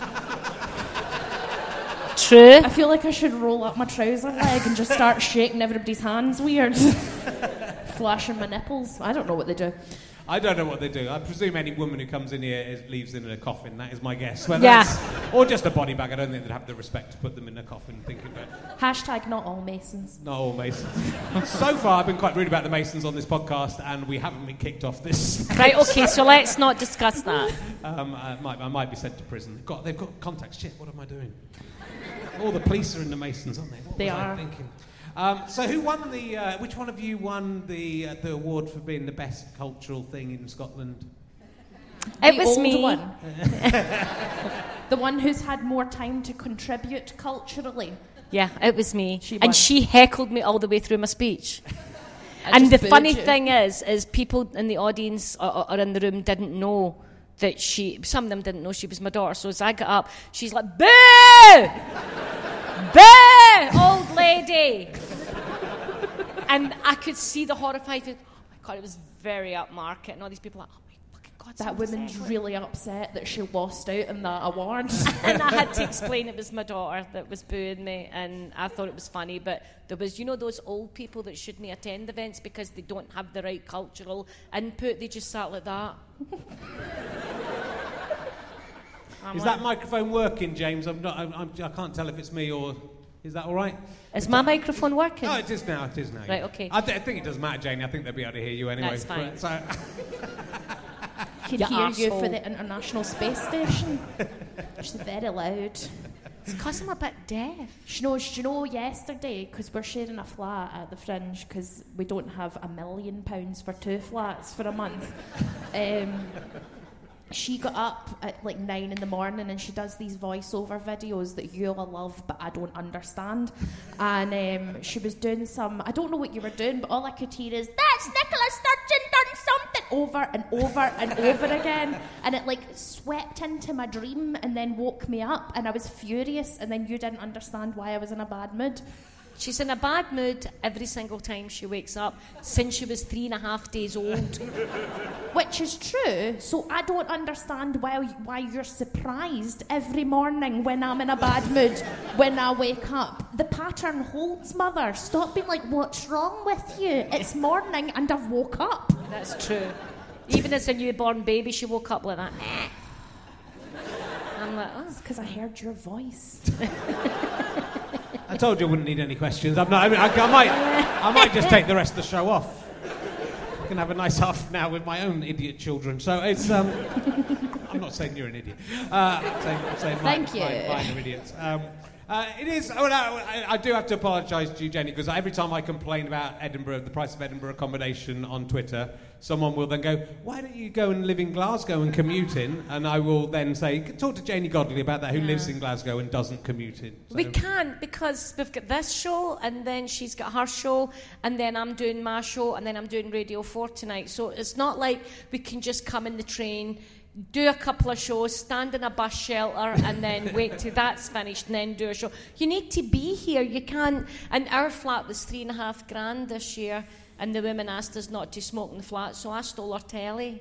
True. I feel like I should roll up my trouser leg and just start shaking everybody's hands weird. Flashing my nipples. I don't know what they do. I don't know what they do. I presume any woman who comes in here leaves in a coffin. That is my guess. Or just a body bag. I don't think they'd have the respect to put them in a coffin. Thinking about Hashtag not all Masons. Not all Masons. So far, I've been quite rude about the Masons on this podcast, and we haven't been kicked off this. Right, okay, so let's not discuss that. I might be sent to prison. They've got contacts. Shit, what am I doing? All the police are in the Masons, aren't they? What was I thinking? So who won which one of you won the award for being the best cultural thing in Scotland? It was me. One. The one who's had more time to contribute culturally. Yeah, it was me. And she heckled me all the way through my speech. And the funny thing is people in the audience or in the room didn't know that some of them didn't know she was my daughter. So as I got up, she's like, boo! Boo! Old lady! And I could see the horrified face. Oh my God, it was very upmarket. And all these people were like, oh my fucking God. That woman's really upset that she lost out in that award. And I had to explain it was my daughter that was booing me, and I thought it was funny, but there was, those old people that shouldn't attend events because they don't have the right cultural input. They just sat like that. Is that microphone working, James? I can't tell if it's me or... Is that all right? Is my microphone working? Oh, it is now. Right, okay. I think it doesn't matter, Janie. I think they'll be able to hear you anyway. That's fine. Can hear you for the International Space Station. She's very loud. It's because I'm a bit deaf. Do you know yesterday, because we're sharing a flat at the Fringe, because we don't have £1 million for 2 flats for a month. She got up at like 9 in the morning and she does these voiceover videos that you'll love but I don't understand. And she was doing I don't know what you were doing, but all I could hear is, that's Nicola Sturgeon done something, over and over and over again. And it like swept into my dream and then woke me up and I was furious, and then you didn't understand why I was in a bad mood. She's in a bad mood every single time she wakes up since she was 3.5 days old. Which is true, so I don't understand why you're surprised every morning when I'm in a bad mood when I wake up. The pattern holds, Mother. Stop being like, what's wrong with you? It's morning and I've woke up. That's true. Even as a newborn baby, she woke up like that. I'm like, oh. It's because I heard your voice. I told you I wouldn't need any questions. I might just take the rest of the show off. I can have a nice half an hour with my own idiot children. So it's... I'm not saying you're an idiot. I'm saying mine are idiots. It is... I do have to apologise to you, Jenny, because every time I complain about Edinburgh, the price of Edinburgh accommodation on Twitter, someone will then go, why don't you go and live in Glasgow and commute in? And I will then say, talk to Janie Godley about that, who lives in Glasgow and doesn't commute in. So. We can't, because we've got this show, and then she's got her show, and then I'm doing my show, and then I'm doing Radio 4 tonight. So it's not like we can just come in the train, do a couple of shows, stand in a bus shelter, and then wait till that's finished, and then do a show. You need to be here. You can't... And our flat was $3,500 this year, and the women asked us not to smoke in the flat, so I stole her telly.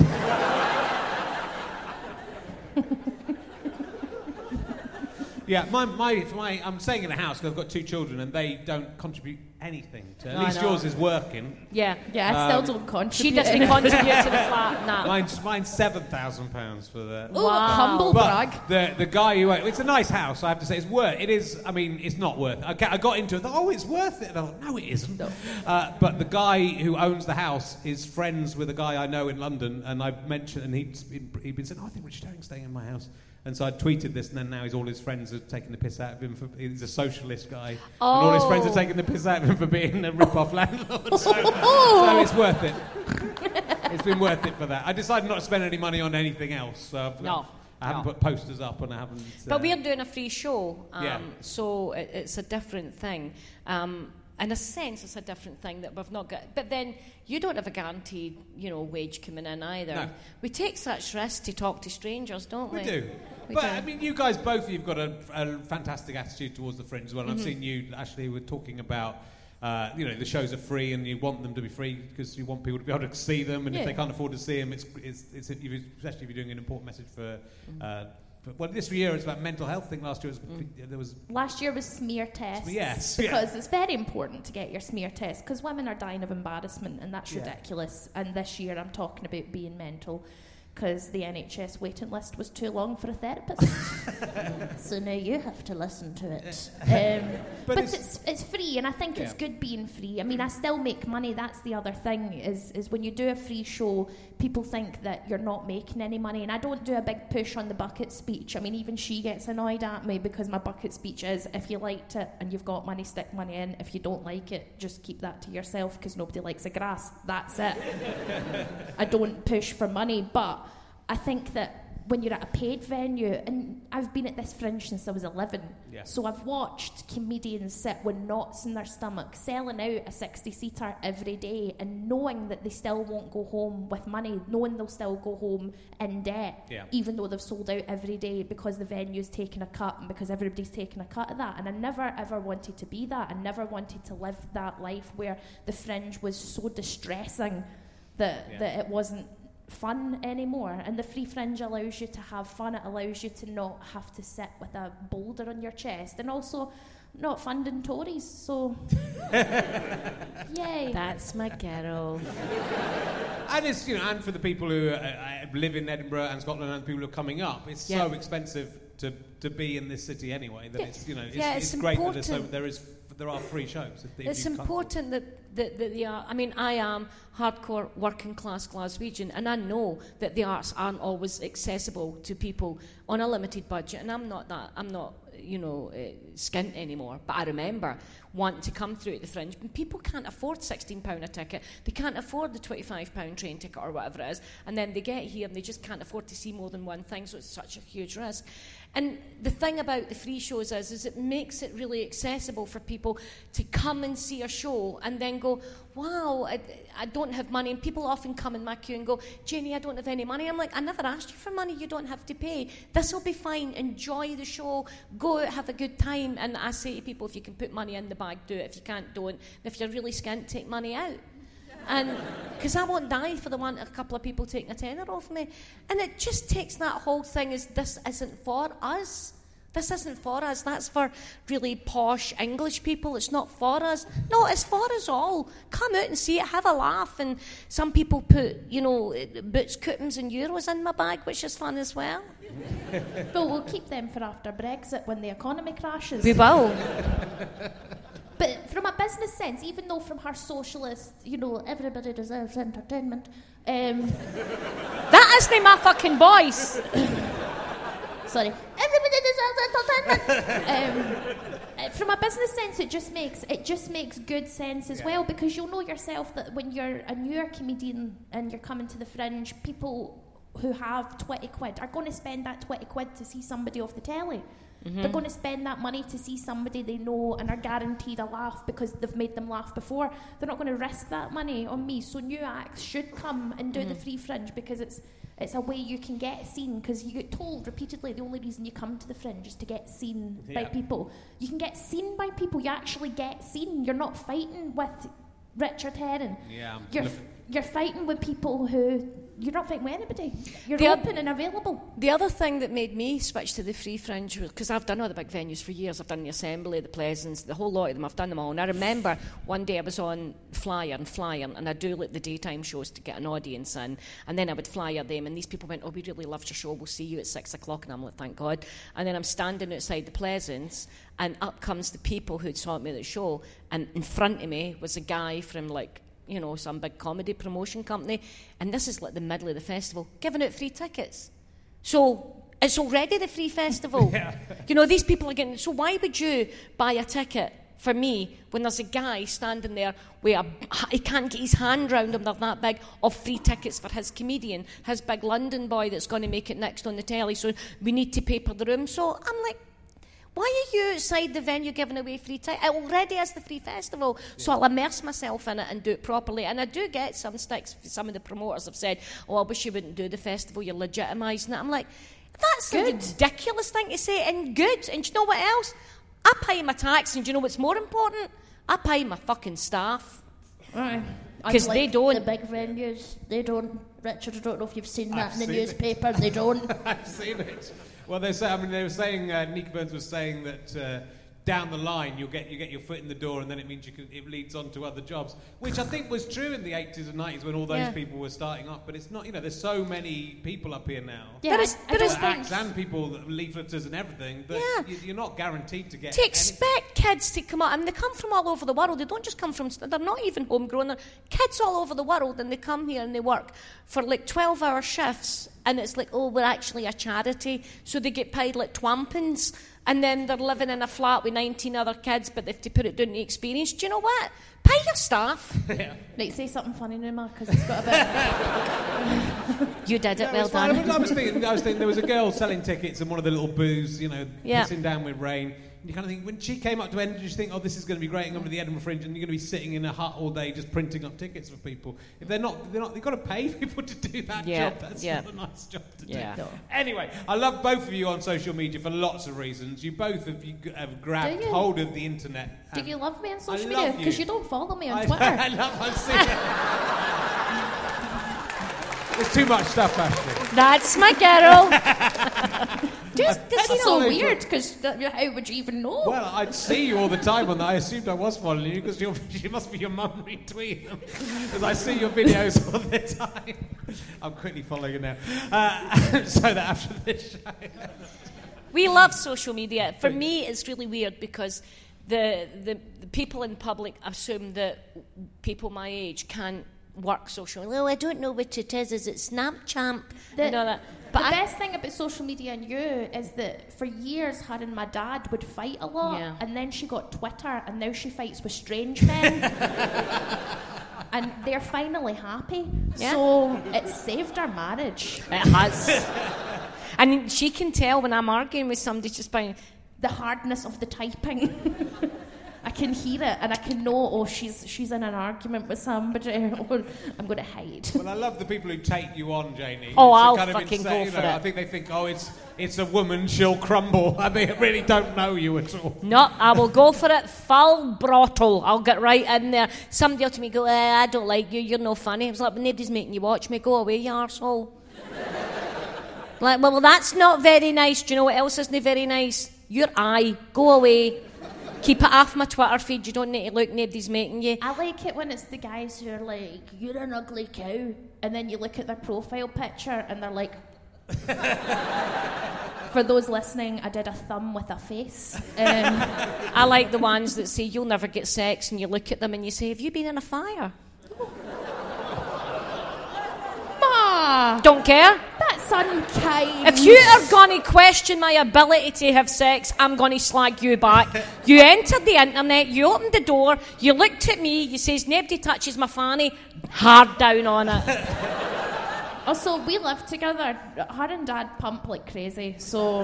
Yeah, I'm staying in a house because I've got 2 children and they don't contribute anything to... At least yours is working. Yeah. Yeah, I still don't contribute. She doesn't contribute to the flat, no. Mine's £7,000 for the... Ooh, wow. Humble brag. The guy who... It's a nice house, I have to say. It's worth... It is... I mean, it's not worth it. I got into it, I thought, it's worth it. And I thought, no, it isn't. No. But the guy who owns the house is friends with a guy I know in London, and I've mentioned... And he'd been saying, I think Richard Herring's staying in my house. And so I tweeted this, and then now all his friends are taking the piss out of him. He's a socialist guy. Oh. And all his friends are taking the piss out of him for being a rip-off landlord. So it's worth it. It's been worth it for that. I decided not to spend any money on anything else. I haven't put posters up, and I haven't... But we're doing a free show, so it's a different thing. In a sense, it's a different thing that we've not got. But then you don't have a guaranteed, wage coming in either. No. We take such risks to talk to strangers, don't we? We do. But, I mean, you guys, both of you have got a fantastic attitude towards the Fringe as well. Mm-hmm. I've seen you, Ashley, were talking about, the shows are free and you want them to be free because you want people to be able to see them. And if they can't afford to see them, it's especially if you're doing an important message for this year it's about mental health thing. Last year Last year was smear tests. Yes. Because it's very important to get your smear test, because women are dying of embarrassment, and that's ridiculous. And this year I'm talking about being mental, because the NHS waiting list was too long for a therapist. So now you have to listen to it. But it's free, and I think it's good being free. I mean, I still make money. That's the other thing, is when you do a free show, people think that you're not making any money. And I don't do a big push on the bucket speech. I mean, even she gets annoyed at me, because my bucket speech is, if you liked it and you've got money, stick money in. If you don't like it, just keep that to yourself, because nobody likes the grass. That's it. I don't push for money, but I think that when you're at a paid venue, and I've been at this Fringe since I was 11, so I've watched comedians sit with knots in their stomach, selling out a 60-seater every day, and knowing that they still won't go home with money, knowing they'll still go home in debt, even though they've sold out every day, because the venue's taking a cut and because everybody's taking a cut of that. And I never ever wanted to be that. I never wanted to live that life where the Fringe was so distressing that it wasn't fun anymore. And the Free Fringe allows you to have fun. It allows you to not have to sit with a boulder on your chest, and also not funding Tories. So yay, that's my girl. And it's, and for the people who live in Edinburgh and Scotland, and the people who are coming up, it's so expensive to be in this city anyway, that it's great that there are free shows. It's important that the art. I mean, I am hardcore working class Glaswegian, and I know that the arts aren't always accessible to people on a limited budget. And I'm not skint anymore. But I remember wanting to come through at the Fringe, and people can't afford £16 a ticket. They can't afford the £25 train ticket or whatever it is, and then they get here and they just can't afford to see more than one thing. So it's such a huge risk. And the thing about the free shows is it makes it really accessible for people to come and see a show and then go, wow, I don't have money. And people often come in my queue and go, Janie, I don't have any money. I'm like, I never asked you for money. You don't have to pay. This will be fine. Enjoy the show. Go out, have a good time. And I say to people, if you can put money in the bag, do it. If you can't, don't. And if you're really skint, take money out. And because I won't die for the want of a couple of people taking a tenner off me. And it just takes that whole thing as this isn't for us. This isn't for us. That's for really posh English people. It's not for us. No, it's for us all. Come out and see it. Have a laugh. And some people put, boots, coupons and euros in my bag, which is fun as well. Well, we'll keep them for after Brexit when the economy crashes. We will. But from a business sense, even though from her socialist, everybody deserves entertainment. That isn't my fucking voice. Sorry. Everybody deserves entertainment. From a business sense, it just makes good sense as well, because you'll know yourself that when you're a newer comedian and you're coming to the Fringe, people who have 20 quid are going to spend that 20 quid to see somebody off the telly. Mm-hmm. They're going to spend that money to see somebody they know and are guaranteed a laugh because they've made them laugh before. They're not going to risk that money on me. So new acts should come and do the Free Fringe, because it's a way you can get seen, because you get told repeatedly the only reason you come to the Fringe is to get seen by people. You can get seen by people. You actually get seen. You're not fighting with Richard Herring. Yeah. You're fighting with people who... You're not fighting with anybody. You're open and available. The other thing that made me switch to the Free Fringe was because I've done all the big venues for years. I've done the Assembly, the Pleasance, the whole lot of them. I've done them all. And I remember one day I was on Flyer, and I do the daytime shows to get an audience in. And then I would flyer them, and these people went, oh, we really loved your show. We'll see you at 6 o'clock. And I'm like, thank God. And then I'm standing outside the Pleasance, and up comes the people who'd saw me at the show. And in front of me was a guy from, some big comedy promotion company, and this is the middle of the festival, giving out free tickets. So it's already the free festival. These people are getting... So why would you buy a ticket for me when there's a guy standing there where he can't get his hand round him, they're that big, of free tickets for his comedian, his big London boy that's going to make it next on the telly, so we need to paper the room. So I'm like, why are you outside the venue giving away free tickets? It already is the free festival, so I'll immerse myself in it and do it properly. And I do get some sticks. Some of the promoters have said, oh, I wish you wouldn't do the festival, you're legitimising it. I'm like, that's a ridiculous thing to say, and good. And do you know what else? I pay my tax, and do you know what's more important? I pay my fucking staff. Because they don't. The big venues, they don't. Richard, I don't know if you've seen that in the newspaper. They don't. I've seen it. Well, they were saying, Nika Burns was saying that down the line you get your foot in the door, and then it means it leads on to other jobs, which I think was true in the 80s and 90s when all those people were starting off. But it's not. There's so many people up here now. Yeah, but it's acts and people, leafleters and everything. But you're not guaranteed to get. To expect kids to come out, and they come from all over the world. They don't just come from. They're not even homegrown. They're kids all over the world, and they come here and they work for like 12-hour shifts. And it's like, oh, we're actually a charity, so they get paid like twampins. And then they're living in a flat with 19 other kids, but they have to put it down to experience. Do you know what? Pay your staff. Yeah. Right, say something funny, Numa, because it's got a bit... You did it, well done. I was thinking there was a girl selling tickets in one of the little booths, pissing down with rain. And you kind of think, when she came up to Edinburgh, you think, oh, this is going to be great, I'm going to the Edinburgh Fringe, and you're going to be sitting in a hut all day just printing up tickets for people. If they've got to pay people to do that job. That's not a nice job to do. No. Anyway, I love both of you on social media for lots of reasons. You both have grabbed hold of the internet. Do you love me on social media? Because you don't follow me on Twitter. I see. There's too much stuff, Ashley. That's my girl. That's so weird, because how would you even know? Well, I'd see you all the time on that. I assumed I was following you, because you must be your mum retweeting them. Because I see your videos all the time. I'm quickly following you now. So that after this show... We love social media. For me, it's really weird, because the people in public assume that people my age can't work social media. Oh, I don't know what it is. Is it Snapchat? And all that. But the best thing about social media and you is that for years her and my dad would fight a lot, and then she got Twitter, and now she fights with strange men. And they're finally happy. Yeah. So it saved our marriage. It has. And she can tell when I'm arguing with somebody just by the hardness of the typing. I can hear it, and I can know, she's in an argument with somebody, or I'm going to hide. Well, I love the people who take you on, Janie. Oh, I'll fucking go for it. I think they think, it's a woman, she'll crumble. I mean, I really don't know you at all. No, I will go for it full throttle. I'll get right in there. Somebody else to me go, I don't like you, you're no funny. I was like, but nobody's making you watch me. Go away, you arsehole. Like, well, that's not very nice. Do you know what else isn't very nice? Your eye. Go away. Keep it off my Twitter feed. You don't need to look. Nobody's making you. I like it when it's the guys who are like, you're an ugly cow. And then you look at their profile picture and they're like... For those listening, I did a thumb with a face. I like the ones that say, you'll never get sex. And you look at them and you say, have you been in a fire? Ma! Don't care. That's unkind. If you are going to question my ability to have sex, I'm going to slag you back. You entered the internet, you opened the door, you looked at me, you says, nobody touches my fanny, hard down on it. Also, we live together. Her and Dad pump like crazy, so...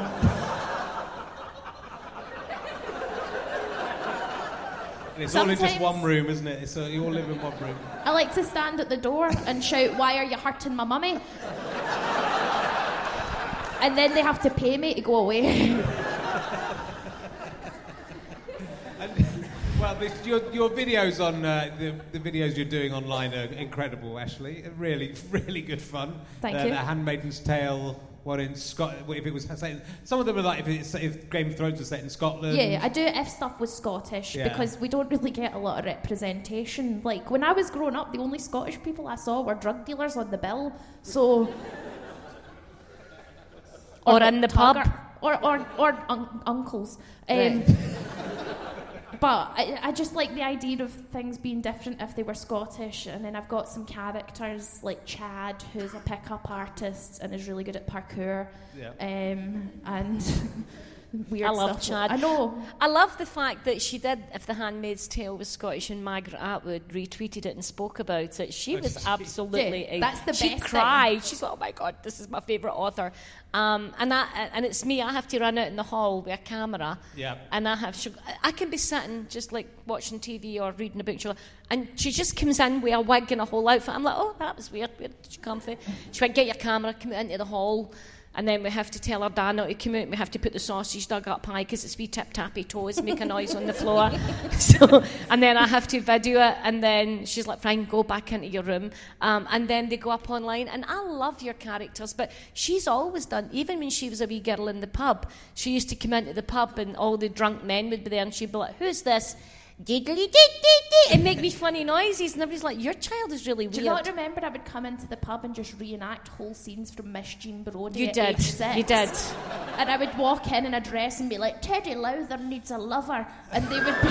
It's all in just one room, isn't it? So you all live in one room. I like to stand at the door and shout, why are you hurting my mummy? And then they have to pay me to go away. Well, your videos on the videos you're doing online are incredible, Ashley. Really, really good fun. Thank you. The Handmaid's Tale one in Scotland. If it was set, some of them are like if Game of Thrones was set in Scotland. Yeah, I do it if stuff was Scottish because we don't really get a lot of representation. Like when I was growing up, the only Scottish people I saw were drug dealers on the bill. So. Or in the pub. Or uncles. But I just like the idea of things being different if they were Scottish. And then I've got some characters like Chad, who's a pickup artist and is really good at parkour. Yeah. And weird I love stuff. Chad. I know. I love the fact that she did, if The Handmaid's Tale was Scottish, and Margaret Atwood retweeted it and spoke about it. She was absolutely... that's the she best cried. thing. She's like, oh my God, this is my favourite author. And it's me. I have to run out in the hall with a camera. Yeah. And I can be sitting just like watching TV or reading a book, and she just comes in with a wig and a whole outfit. I'm like, oh, that was weird. Where did you come from? She went, get your camera, come out into the hall. and then we have to tell our dad not to come out, and we have to put the sausage dug up high because it's wee tip-tappy toes make a noise on the floor. So, and then I have to video it, and then she's like, fine, go back into your room. And then they go up online, and I love your characters, but she's always done, even when she was a wee girl in the pub, she used to come into the pub and all the drunk men would be there, and she'd be like, who's this? And make me funny noises, and everybody's like, your child is really weird. Do you not remember I would come into the pub and just reenact whole scenes from Miss Jean Brodie You at did. age 6? You did. And I would walk in a dress and be like, Teddy Lowther needs a lover, and they would be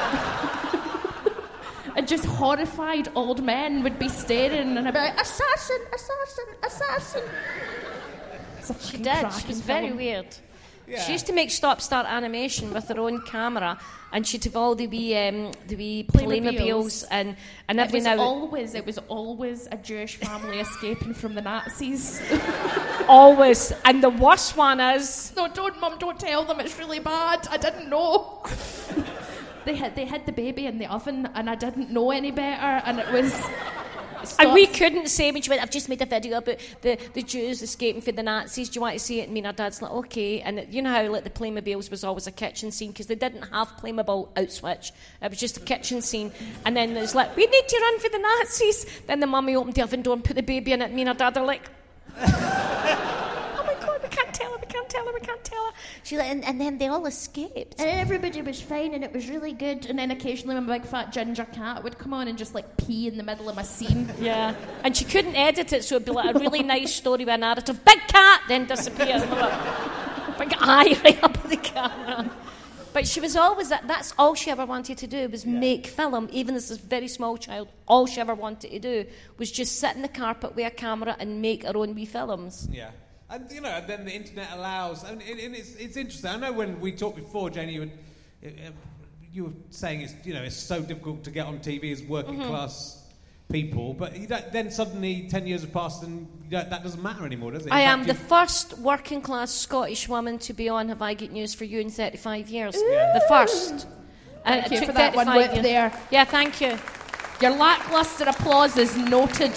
and just horrified old men would be staring, and I'd be like, assassin, assassin, assassin. She did. She was very weird. Yeah. She used to make stop-start animation with her own camera, and she'd have all the wee Playmobiles and every now. It was always a Jewish family escaping from the Nazis. Always, and the worst one is. No, Mum, don't tell them. It's really bad. I didn't know. They hid the baby in the oven, and I didn't know any better, and it was. And we couldn't say when she went, I've just made a video about the Jews escaping from the Nazis. Do you want to see it? And me and our dad's like, okay. And you know how like the Playmobiles was always a kitchen scene because they didn't have Playmobil outswitch. It was just a kitchen scene. And then it's like, we need to run for the Nazis. Then the mummy opened the oven door and put the baby in it. And me and our dad are like, oh my God, we can't tell her. She's like, and then they all escaped. And everybody was fine, and it was really good. And then occasionally my big fat ginger cat would come on and just like pee in the middle of my scene. Yeah. And she couldn't edit it, so it'd be like a really nice story with a narrative. Big cat, then disappears. Big eye right up on the camera. But she was always that's all she ever wanted to do was make film. Even as this very small child, all she ever wanted to do was just sit in the carpet with a camera and make her own wee films. Yeah. And, then the internet allows... and it's interesting. I know when we talked before, Janie, you were saying it's so difficult to get on TV as working-class people, but then suddenly 10 years have passed and that doesn't matter anymore, does it? I am the first working-class Scottish woman to be on Have I Got News For You in 35 years. Yeah. The first. Thank you for that one whip there. Yeah, thank you. Your lacklustre applause is noted.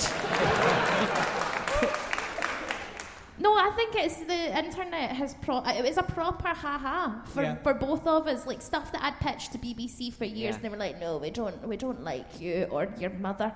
No, I think it's the internet has it was a proper ha-ha for both of us, like stuff that I'd pitched to BBC for years, and they were like, no, we don't like you or your mother,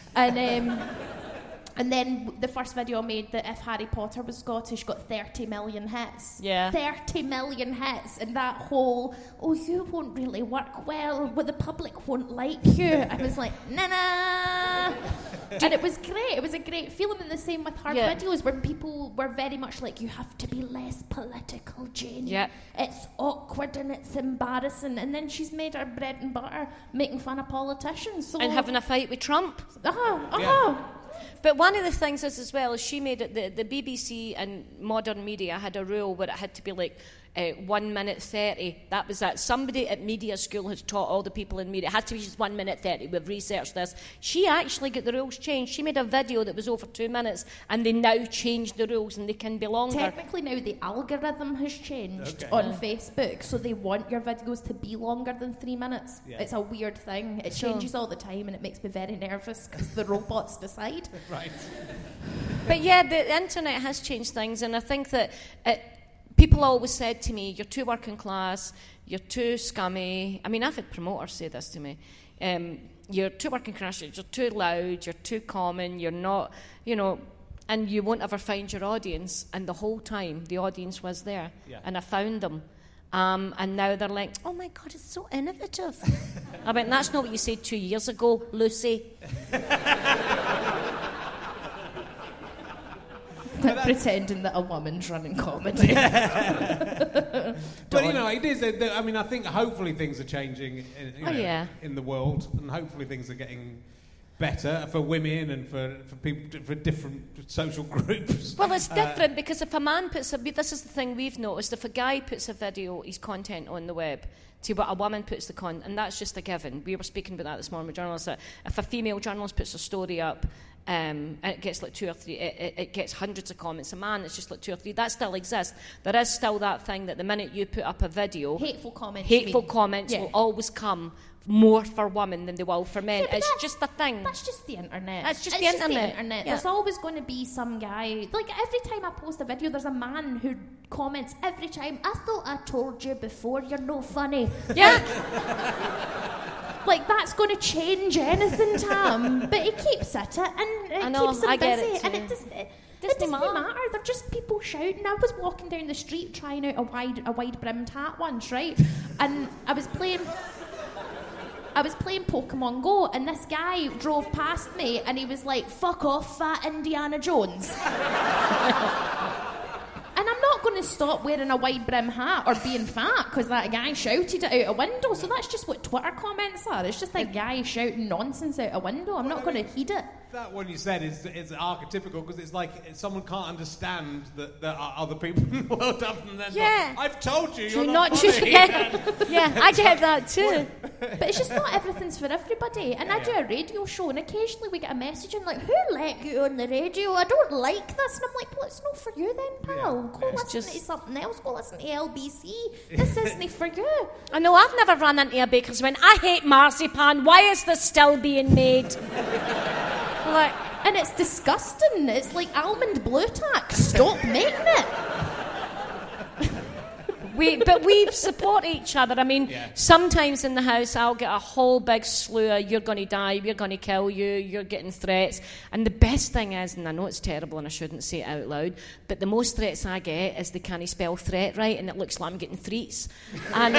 and then the first video I made that if Harry Potter was Scottish got 30 million hits. Yeah. 30 million hits, and that whole, you won't really work well, the public won't like you. I was like, nah. And it was great. It was a great feeling, and the same with her videos where people were very much like, you have to be less political, Jane. Yeah. It's awkward and it's embarrassing. And then she's made her bread and butter making fun of politicians. So and having a fight with Trump. But one of the things is as well is she made it, the BBC and modern media had a rule where it had to be like 1 minute 30. That was that. Somebody at media school has taught all the people in media. It had to be just 1 minute 30. We've researched this. She actually got the rules changed. She made a video that was over 2 minutes, and they now changed the rules, and they can be longer. Technically now the algorithm has changed on Facebook, so they want your videos to be longer than 3 minutes. Yeah. It's a weird thing. It changes all the time, and it makes me very nervous because the robots decide. Right. But yeah, the internet has changed things, and I think that people always said to me, you're too working class, you're too scummy. I mean, I've had promoters say this to me. You're too working class, you're too loud, you're too common, you're not, and you won't ever find your audience. And the whole time, the audience was there. Yeah. And I found them. And now they're like, oh my God, it's so innovative. I mean, that's not what you said 2 years ago, Lucy. Pretending that a woman's running comedy. But it is. I think hopefully things are changing in the world, and hopefully things are getting better for women and for people, for different social groups. Well, it's different because if a man puts this is the thing we've noticed, if a guy puts a video, his content on the web, to what a woman puts the content, and that's just a given. We were speaking about that this morning with journalists, that if a female journalist puts a story up, and it gets like 2 or 3, it gets hundreds of comments. A man, it's just like 2 or 3. That still exists. There is still that thing that the minute you put up a video, hateful comments will always come more for women than they will for men. It's just a thing. That's just the internet. That's just the internet. Yeah. There's always going to be some guy. Like, every time I post a video, there's a man who comments every time, I thought I told you before, you're no funny. Yeah. Like, that's going to change anything, Tam. But he keeps at it, and it keeps him busy. And it doesn't matter. They're just people shouting. I was walking down the street trying out a wide-brimmed hat once, right? And I was playing Pokemon Go, and this guy drove past me, and he was like, fuck off, fat Indiana Jones. And I'm not going to stop wearing a wide brim hat or being fat because that guy shouted it out a window. So that's just what Twitter comments are. It's just a guy shouting nonsense out a window. I'm not going to heed it. That one you said is archetypical, because it's like someone can't understand that there are other people in the world other than them. Yeah. Like, I've told you, you're not funny. just yeah, I get that too. But it's just not everything's for everybody. And I do a radio show, and occasionally we get a message and like, who let you on the radio? I don't like this. And I'm like, well, it's not for you then, pal. Go listen to something else. Go listen to LBC. This isn't for you. I know, I've never run into a baker's and went, I hate marzipan. Why is this still being made? Like, and it's disgusting. It's like almond blue tack. Stop making it. But we support each other. I mean, sometimes in the house I'll get a whole big slew of, you're going to die, we're going to kill you, you're getting threats. And the best thing is, and I know it's terrible and I shouldn't say it out loud, but the most threats I get is they can't spell threat right, and it looks like I'm getting threats. And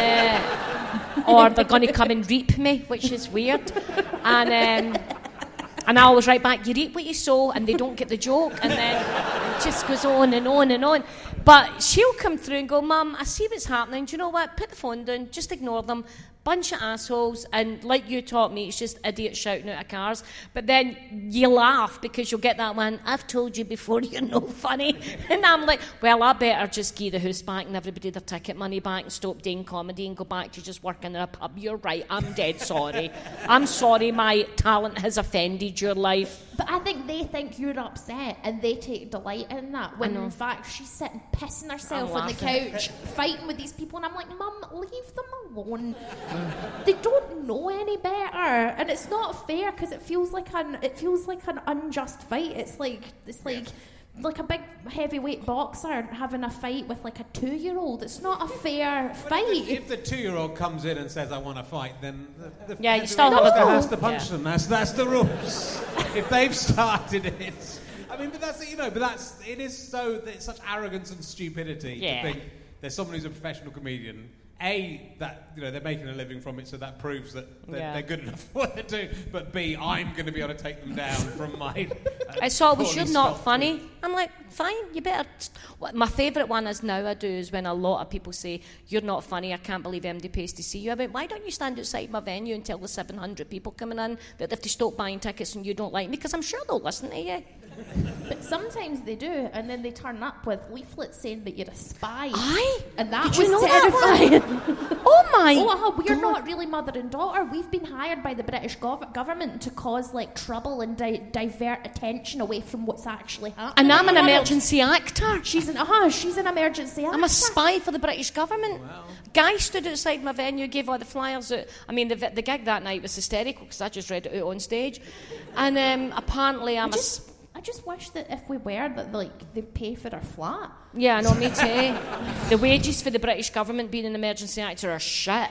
or they're going to come and reap me, which is weird. And I always write back, you reap what you sow, and they don't get the joke, and then it just goes on and on and on. But she'll come through and go, Mum, I see what's happening. Do you know what? Put the phone down, just ignore them. Bunch of assholes, and like you taught me, it's just idiots shouting out of cars. But then you laugh because you'll get that one, I've told you before, you're no funny. And I'm like, well, I better just give the house back and everybody their ticket money back and stop doing comedy and go back to just working in a pub. You're right, I'm dead sorry. I'm sorry my talent has offended your life. But I think they think you're upset and they take delight in that, when in fact she's sitting pissing herself on the couch fighting with these people, and I'm like, Mum, leave them alone. They don't know any better, and it's not fair because it feels like an unjust fight. It's like a big heavyweight boxer having a fight with like a 2-year-old. It's not a fair fight. If the 2-year-old comes in and says, I want to fight, then you still have a go. Has to punch them. That's the rules. If they've started it. I mean, but that's, it's such arrogance and stupidity to think there's someone who's a professional comedian. That they're making a living from it, so that proves that they're good enough for what they do. But B, I'm going to be able to take them down from my. It's always, you're not funny. I'm like, fine, you better. My favourite one is now I do is when a lot of people say, you're not funny, I can't believe MD pays to see you. I mean, why don't you stand outside my venue and tell the 700 people coming in that if they stop buying tickets and you don't like me, because I'm sure they'll listen to you. But sometimes they do, and then they turn up with leaflets saying that you're a spy. Aye? And that Did was you know terrifying. That oh my we're God. not really mother and daughter. We've been hired by the British government to cause like trouble and divert attention away from what's actually happening. And I'm an emergency actor. She's an emergency actor. I'm a spy for the British government. Wow. Guy stood outside my venue, gave all the flyers out. I mean, the gig that night was hysterical because I just read it out on stage. And apparently I just wish that if we were, that they'd pay for our flat. Yeah, I know, me too. The wages for the British government being an emergency actor are shit.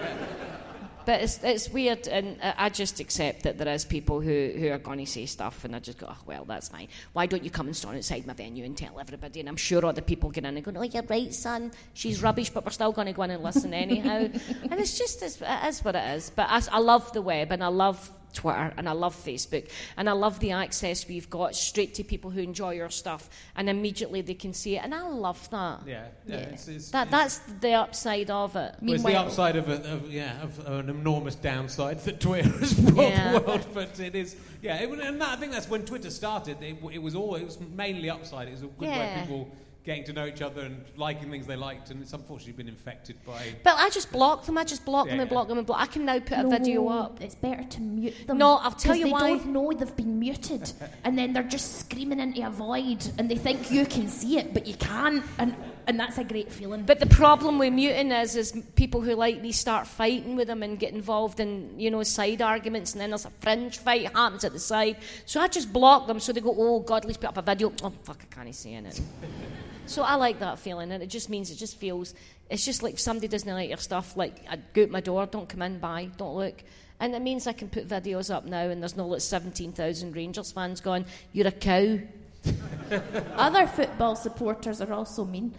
But it's weird, and I just accept that there is people who are going to say stuff, and I just go, oh, well, that's fine. Why don't you come and stand outside my venue and tell everybody? And I'm sure other people get in and go, oh, you're right, son, she's rubbish, but we're still going to go in and listen anyhow. And it's just, it is what it is. But I love the web, and I love Twitter, and I love Facebook, and I love the access we've got straight to people who enjoy our stuff, and immediately they can see it, and I love that. That's the upside of it. Well, it's the upside of an enormous downside that Twitter has brought the world, but it is, and I think that's when Twitter started. It was mainly upside. It was a good way people getting to know each other and liking things they liked, and it's unfortunately been infected by... But I just block them. I just block them and block them and block. I can now put a video up. It's better to mute them. No, I'll tell you why. They don't know they've been muted, and then they're just screaming into a void, and they think you can see it, but you can't, and that's a great feeling. But the problem with muting is people who like these start fighting with them and get involved in, side arguments, and then there's a fringe fight happens at the side. So I just block them, so they go, oh God, let's put up a video. Oh fuck, I can't see it. So I like that feeling, and it just means it's just like if somebody doesn't like your stuff, like I go out my door, don't come in, bye, don't look. And it means I can put videos up now, and there's no 17,000 Rangers fans going, you're a cow. Other football supporters are also mean.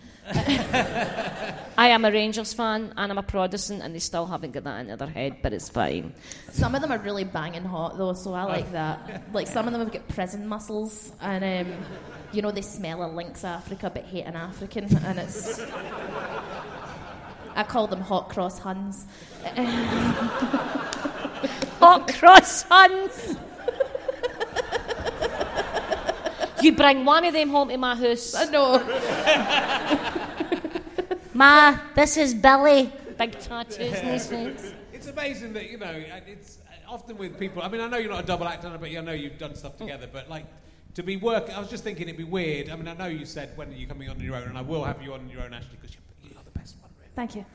I am a Rangers fan and I'm a Protestant, and they still haven't got that into their head, but it's fine. Some of them are really banging hot though, so I like that. Like some of them have got prison muscles, and they smell of Lynx Africa but hate an African, and it's... I call them hot cross Huns. Hot cross Huns! You bring one of them home to my house. I know. Ma, this is Billy. Big tattoos in his face. It's amazing that, it's often with people... I mean, I know you're not a double actor, but I know you've done stuff together, but, like, to be I was just thinking it'd be weird. I mean, I know you said when are you coming on your own, and I will have you on your own, Ashley, because you're the best one, really. Thank you.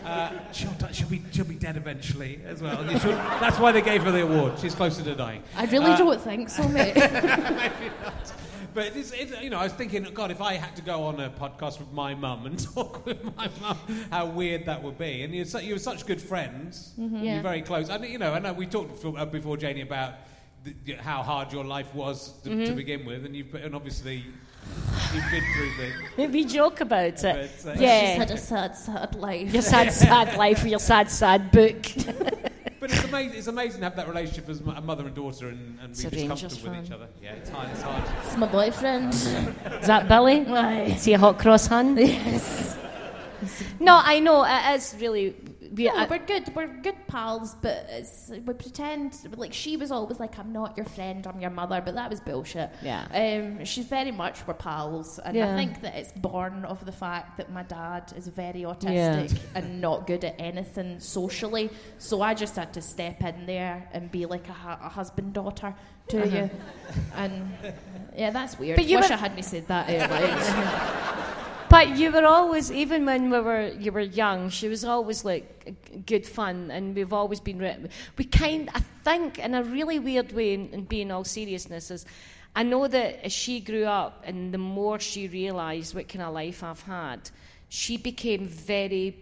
She'll be dead eventually as well. That's why they gave her the award. She's closer to dying. I really don't think so, mate. Maybe not. But I was thinking, God, if I had to go on a podcast with my mum and talk with my mum, how weird that would be. And you were such good friends. Mm-hmm. You're very close. I know we talked before, Janie, about how hard your life was to begin with, and obviously you've been through things. We joke about it. But, yeah. She's had a sad, sad life. Your sad, sad life with your sad, sad book. But it's amazing to have that relationship as a mother and daughter and be just comfortable with each other. Yeah, it's hard. It's my boyfriend. Is that Billy? Why? Is he a hot cross Hun? Yes. No, I know, it is really... we're good pals, but we pretend, like, she was always like, I'm not your friend, I'm your mother, but that was bullshit. Yeah. She's very much, we're pals, and I think that it's born of the fact that my dad is very autistic and not good at anything socially, so I just had to step in there and be like a husband-daughter to you, and that's weird. But I hadn't said that out loud. But you were always, even when you were young, she was always like good fun, and we've always been. I think, in a really weird way, in being all seriousness, is I know that as she grew up, and the more she realised what kind of life I've had, you became very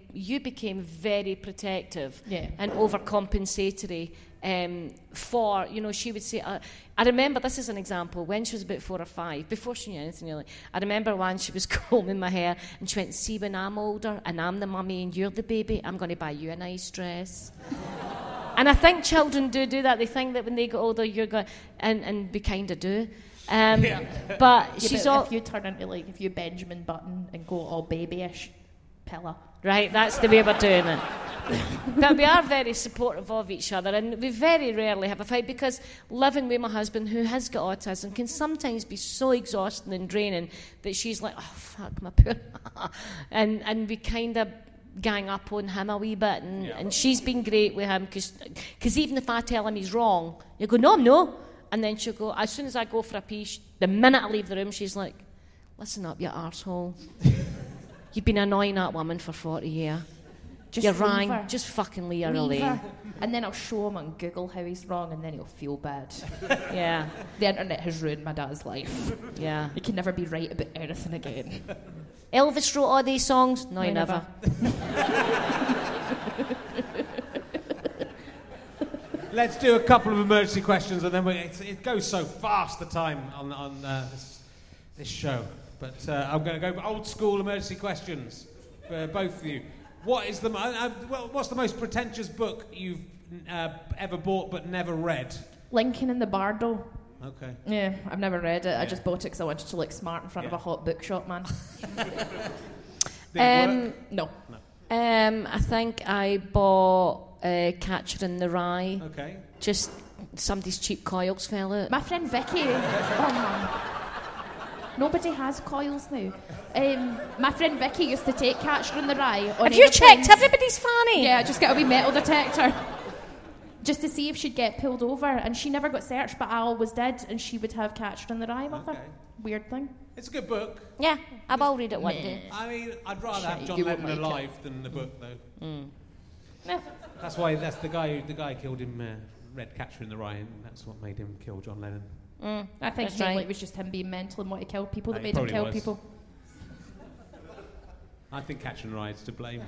protective and overcompensatory. For, she would say, I remember, this is an example, when she was about 4 or 5, before she knew anything really, I remember once she was combing my hair, and she went, see, when I'm older, and I'm the mummy, and you're the baby, I'm going to buy you a nice dress. And I think children do that. They think that when they get older, you're going, and we kind of do. But she's all... If you turn into, if you Benjamin Button and go all babyish, Pilla. Right, that's the way we're doing it. But we are very supportive of each other, and we very rarely have a fight, because living with my husband, who has got autism, can sometimes be so exhausting and draining that she's like, oh, fuck, my poor... and we kind of gang up on him a wee bit, and she's been great with him, because even if I tell him he's wrong, you go, no, I'm no. And then she'll go, as soon as I go for a pee, the minute I leave the room, she's like, listen up, you arsehole. You've been annoying that woman for 40 years. You're wrong. Just fucking leave her alone. And then I'll show him on Google how he's wrong, and then he'll feel bad. Yeah. The internet has ruined my dad's life. Yeah. He can never be right about anything again. Elvis wrote all these songs? No, he never. Let's do a couple of emergency questions, and then it goes so fast, the time on this show. But I'm going to go old school emergency questions for both of you. What's the most pretentious book you've ever bought but never read? Lincoln in the Bardo. Okay. Yeah, I've never read it. I just bought it because I wanted to look smart in front of a hot bookshop man. No. I think I bought Catcher in the Rye. Okay. Just somebody's cheap coils fell out. My friend Vicky. Nobody has coils now. My friend Vicky used to take Catcher in the Rye. Have you checked everybody's fanny? Yeah, just get a wee metal detector. Just to see if she'd get pulled over. And she never got searched, but I always did. And she would have Catcher in the Rye with her. Weird thing. It's a good book. Yeah, I will read it one day. I mean, I'd rather have John Lennon alive than the book, though. That's why the guy killed him, read Catcher in the Rye, and that's what made him kill John Lennon. I think mainly it was just him being mental and wanting to kill people that made him kill people. I think Catcher in the Rye is to blame.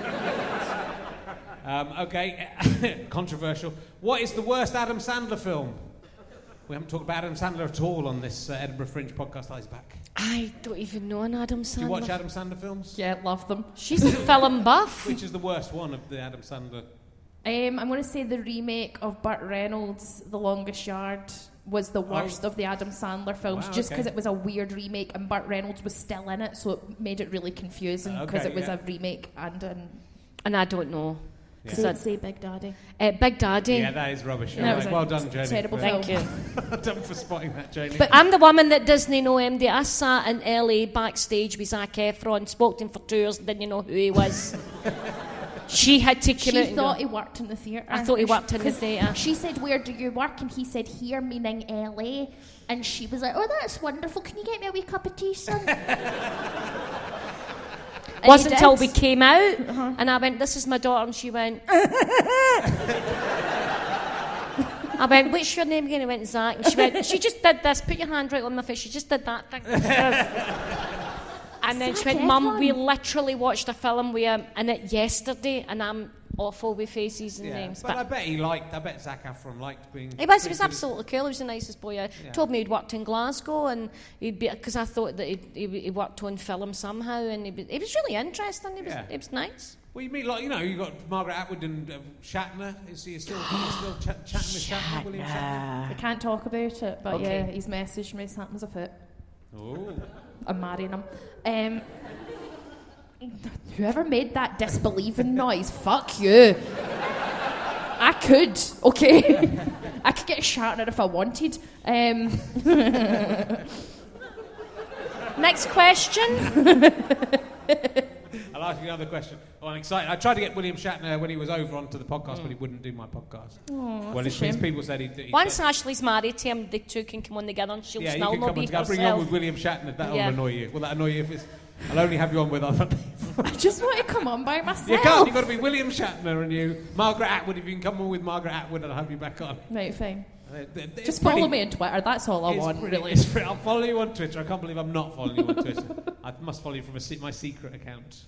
Okay, controversial. What is the worst Adam Sandler film? We haven't talked about Adam Sandler at all on this Edinburgh Fringe podcast. He's back. I don't even know an Adam Sandler. Do you watch Adam Sandler films? Yeah, love them. She's a film buff. Which is the worst one of the Adam Sandler? I'm going to say the remake of Burt Reynolds' The Longest Yard was the worst of the Adam Sandler films, just because it was a weird remake and Burt Reynolds was still in it, so it made it really confusing because it was a remake and I don't know. Yeah. Say Big Daddy. Big Daddy. Yeah, that is rubbish. Yeah, well done, Janie. Terrible film. Thank you. Well done for spotting that, Janie. But I'm the woman that Disney know MD. I sat in LA backstage with Zac Efron, spoke to him for 2 hours, didn't know who he was. She had to come out. She thought he worked in the theatre. I thought he worked in the theatre. She said, "Where do you work?" And he said, "Here," meaning LA. And she was like, "Oh, that's wonderful. Can you get me a wee cup of tea, son?" Wasn't until we came out, and I went, "This is my daughter," and she went. I went, "What's your name again?" He went, "Zach." And she went, "She just did this. Put your hand right on my face. She just did that thing." And then she went, "Mum, we literally watched a film with him in it yesterday, and I'm awful with faces and names." But I bet Zac Efron liked being... He was absolutely cool. He was the nicest boy. Told me he'd worked in Glasgow, and he'd be, because I thought that he worked on film somehow, and he was really interesting. He was nice. Well, you mean, like, you know, you got Margaret Atwood and Shatner. Is he still chatting with Shatner? William Shatner? I can't talk about it, but yeah, he's messaged me something's afoot. Oh. I'm marrying him. Whoever made that disbelieving noise, fuck you. I could, okay? I could get Shatner if I wanted. Next question. I'll ask you another question. Oh, I'm excited. I tried to get William Shatner when he was over onto the podcast, but he wouldn't do my podcast. Oh, well, his people said he'd once Ashley's married to him, the two can come on together and she'll still not be herself. Yeah, you can come on together. Bring you on with William Shatner. That'll annoy you. Will that annoy you if it's... I'll only have you on with other people. I just want to come on by myself. You can't. You've got to be William Shatner and you. Margaret Atwood, if you can come on with Margaret Atwood, I'll have you back on. Right, fine. It's just follow me on Twitter. That's all I want, really. I'll follow you on Twitter. I can't believe I'm not following you on Twitter. I must follow you from my secret account.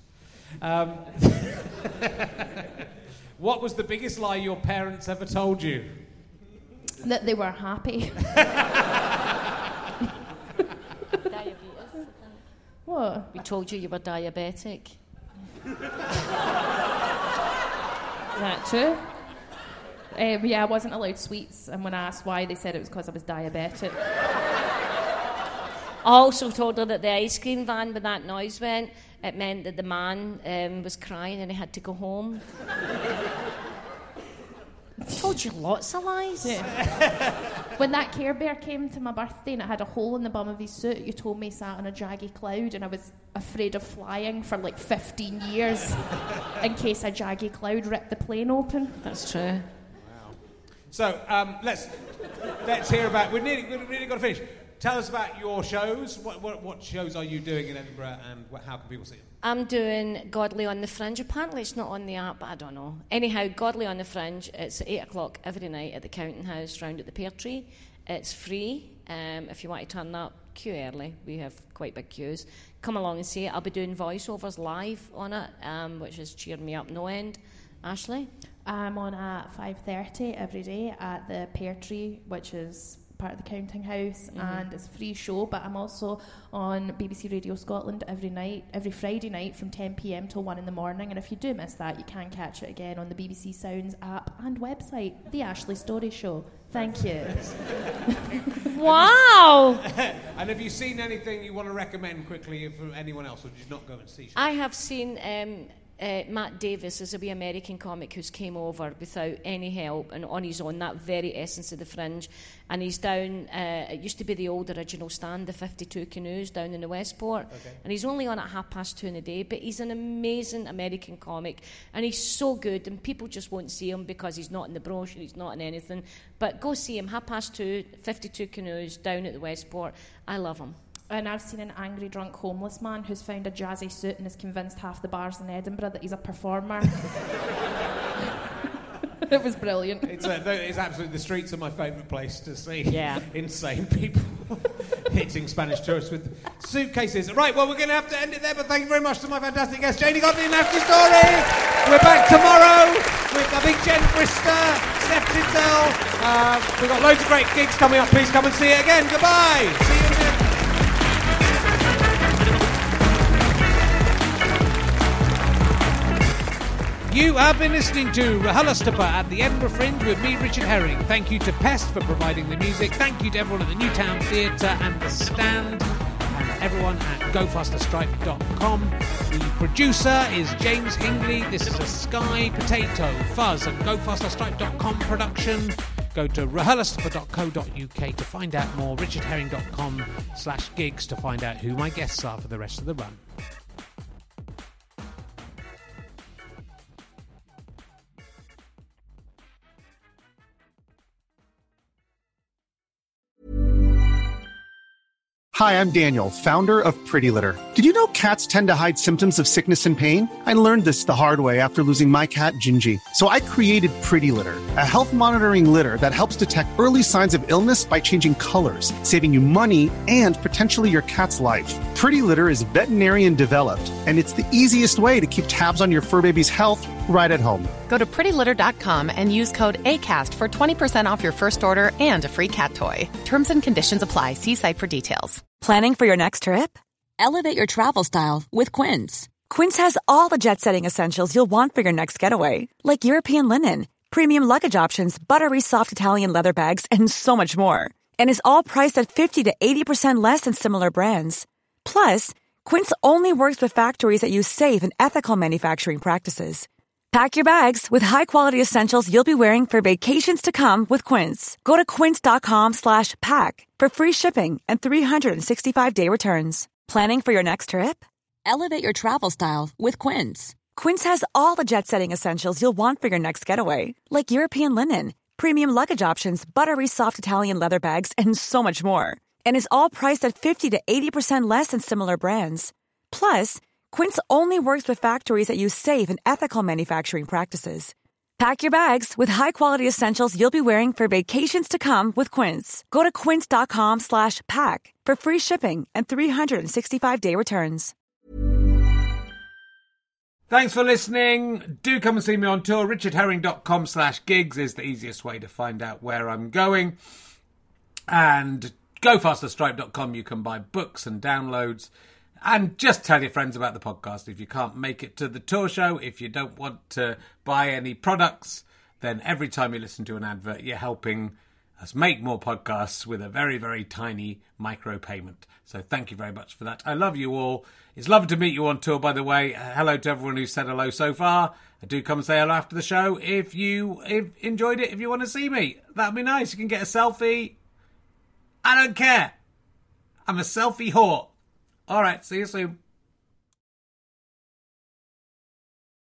What was the biggest lie your parents ever told you? That they were happy. What? We told you were diabetic. That too. Yeah, I wasn't allowed sweets, and when I asked why, they said it was because I was diabetic. I also told her that the ice cream van, when that noise went, it meant that the man was crying and he had to go home. I told you lots of lies. Yeah. When that Care Bear came to my birthday and it had a hole in the bum of his suit, you told me he sat on a draggy cloud, and I was afraid of flying for like 15 years in case a draggy cloud ripped the plane open. That's true. Wow. So let's hear about. We've nearly got to finish. Tell us about your shows. What shows are you doing in Edinburgh, and how can people see them? I'm doing Godly on the Fringe. Apparently it's not on the app, but I don't know. Anyhow, Godly on the Fringe, it's at 8 o'clock every night at the Counting House round at the Pear Tree. It's free. If you want to turn up, queue early. We have quite big queues. Come along and see it. I'll be doing voiceovers live on it, which is cheering me up no end. Ashley? I'm on at 5:30 every day at the Pear Tree, which is part of the Counting House, and it's a free show, but I'm also on BBC Radio Scotland every Friday night from 10 p.m. till 1 in the morning, and if you do miss that, you can catch it again on the BBC Sounds app and website, The Ashley Story Show. Thank you. Wow! And have you seen anything you want to recommend quickly for anyone else, or did you not go and see shows? I have seen Matt Davis is a wee American comic who's came over without any help and on his own, that very essence of the Fringe. And he's down, it used to be the old original stand, the 52 Canoes down in the Westport. Okay. And he's only on at 2:30 in the day, but he's an amazing American comic. And he's so good, and people just won't see him because he's not in the brochure, he's not in anything. But go see him, 2:30, 52 Canoes down at the Westport. I love him. And I've seen an angry, drunk, homeless man who's found a jazzy suit and is convinced half the bars in Edinburgh that he's a performer. It was brilliant. It's absolutely, the streets are my favourite place to see insane people hitting Spanish tourists with suitcases. Right, well, we're going to have to end it there, but thank you very much to my fantastic guest, Janie Godley and Ashley Story. We're back tomorrow with a big Jen Brister, Steph Titzel. We've got loads of great gigs coming up. Please come and see it again. Goodbye. See you in the You have been listening to RHLSTP at the Edinburgh Fringe with me, Richard Herring. Thank you to Pest for providing the music. Thank you to everyone at the Newtown Theatre and The Stand, and everyone at GoFasterStripe.com. The producer is James Hingley. This is a Sky Potato Fuzz and GoFasterStripe.com production. Go to RHLSTP.co.uk to find out more. RichardHerring.com/gigs to find out who my guests are for the rest of the run. Hi, I'm Daniel, founder of Pretty Litter. Did you know cats tend to hide symptoms of sickness and pain? I learned this the hard way after losing my cat, Gingy. So I created Pretty Litter, a health monitoring litter that helps detect early signs of illness by changing colors, saving you money and potentially your cat's life. Pretty Litter is veterinarian developed, and it's the easiest way to keep tabs on your fur baby's health right at home. Go to prettylitter.com and use code ACAST for 20% off your first order and a free cat toy. Terms and conditions apply. See site for details. Planning for your next trip? Elevate your travel style with Quince. Quince has all the jet-setting essentials you'll want for your next getaway, like European linen, premium luggage options, buttery soft Italian leather bags, and so much more. And is all priced at 50 to 80% less than similar brands. Plus, Quince only works with factories that use safe and ethical manufacturing practices. Pack your bags with high-quality essentials you'll be wearing for vacations to come with Quince. Go to quince.com/pack for free shipping and 365-day returns. Planning for your next trip? Elevate your travel style with Quince. Quince has all the jet-setting essentials you'll want for your next getaway, like European linen, premium luggage options, buttery soft Italian leather bags, and so much more. And is all priced at 50 to 80% less than similar brands. Plus, Quince only works with factories that use safe and ethical manufacturing practices. Pack your bags with high-quality essentials you'll be wearing for vacations to come with Quince. Go to quince.com/pack for free shipping and 365-day returns. Thanks for listening. Do come and see me on tour. RichardHerring.com/gigs is the easiest way to find out where I'm going. And GoFasterStripe.com, you can buy books and downloads. And just tell your friends about the podcast. If you can't make it to the tour show, if you don't want to buy any products, then every time you listen to an advert, you're helping us make more podcasts with a very, very tiny micro payment. So thank you very much for that. I love you all. It's lovely to meet you on tour, by the way. Hello to everyone who's said hello so far. Do come and say hello after the show if you enjoyed it, if you want to see me. That'd be nice. You can get a selfie. I don't care. I'm a selfie whore. All right, see you soon.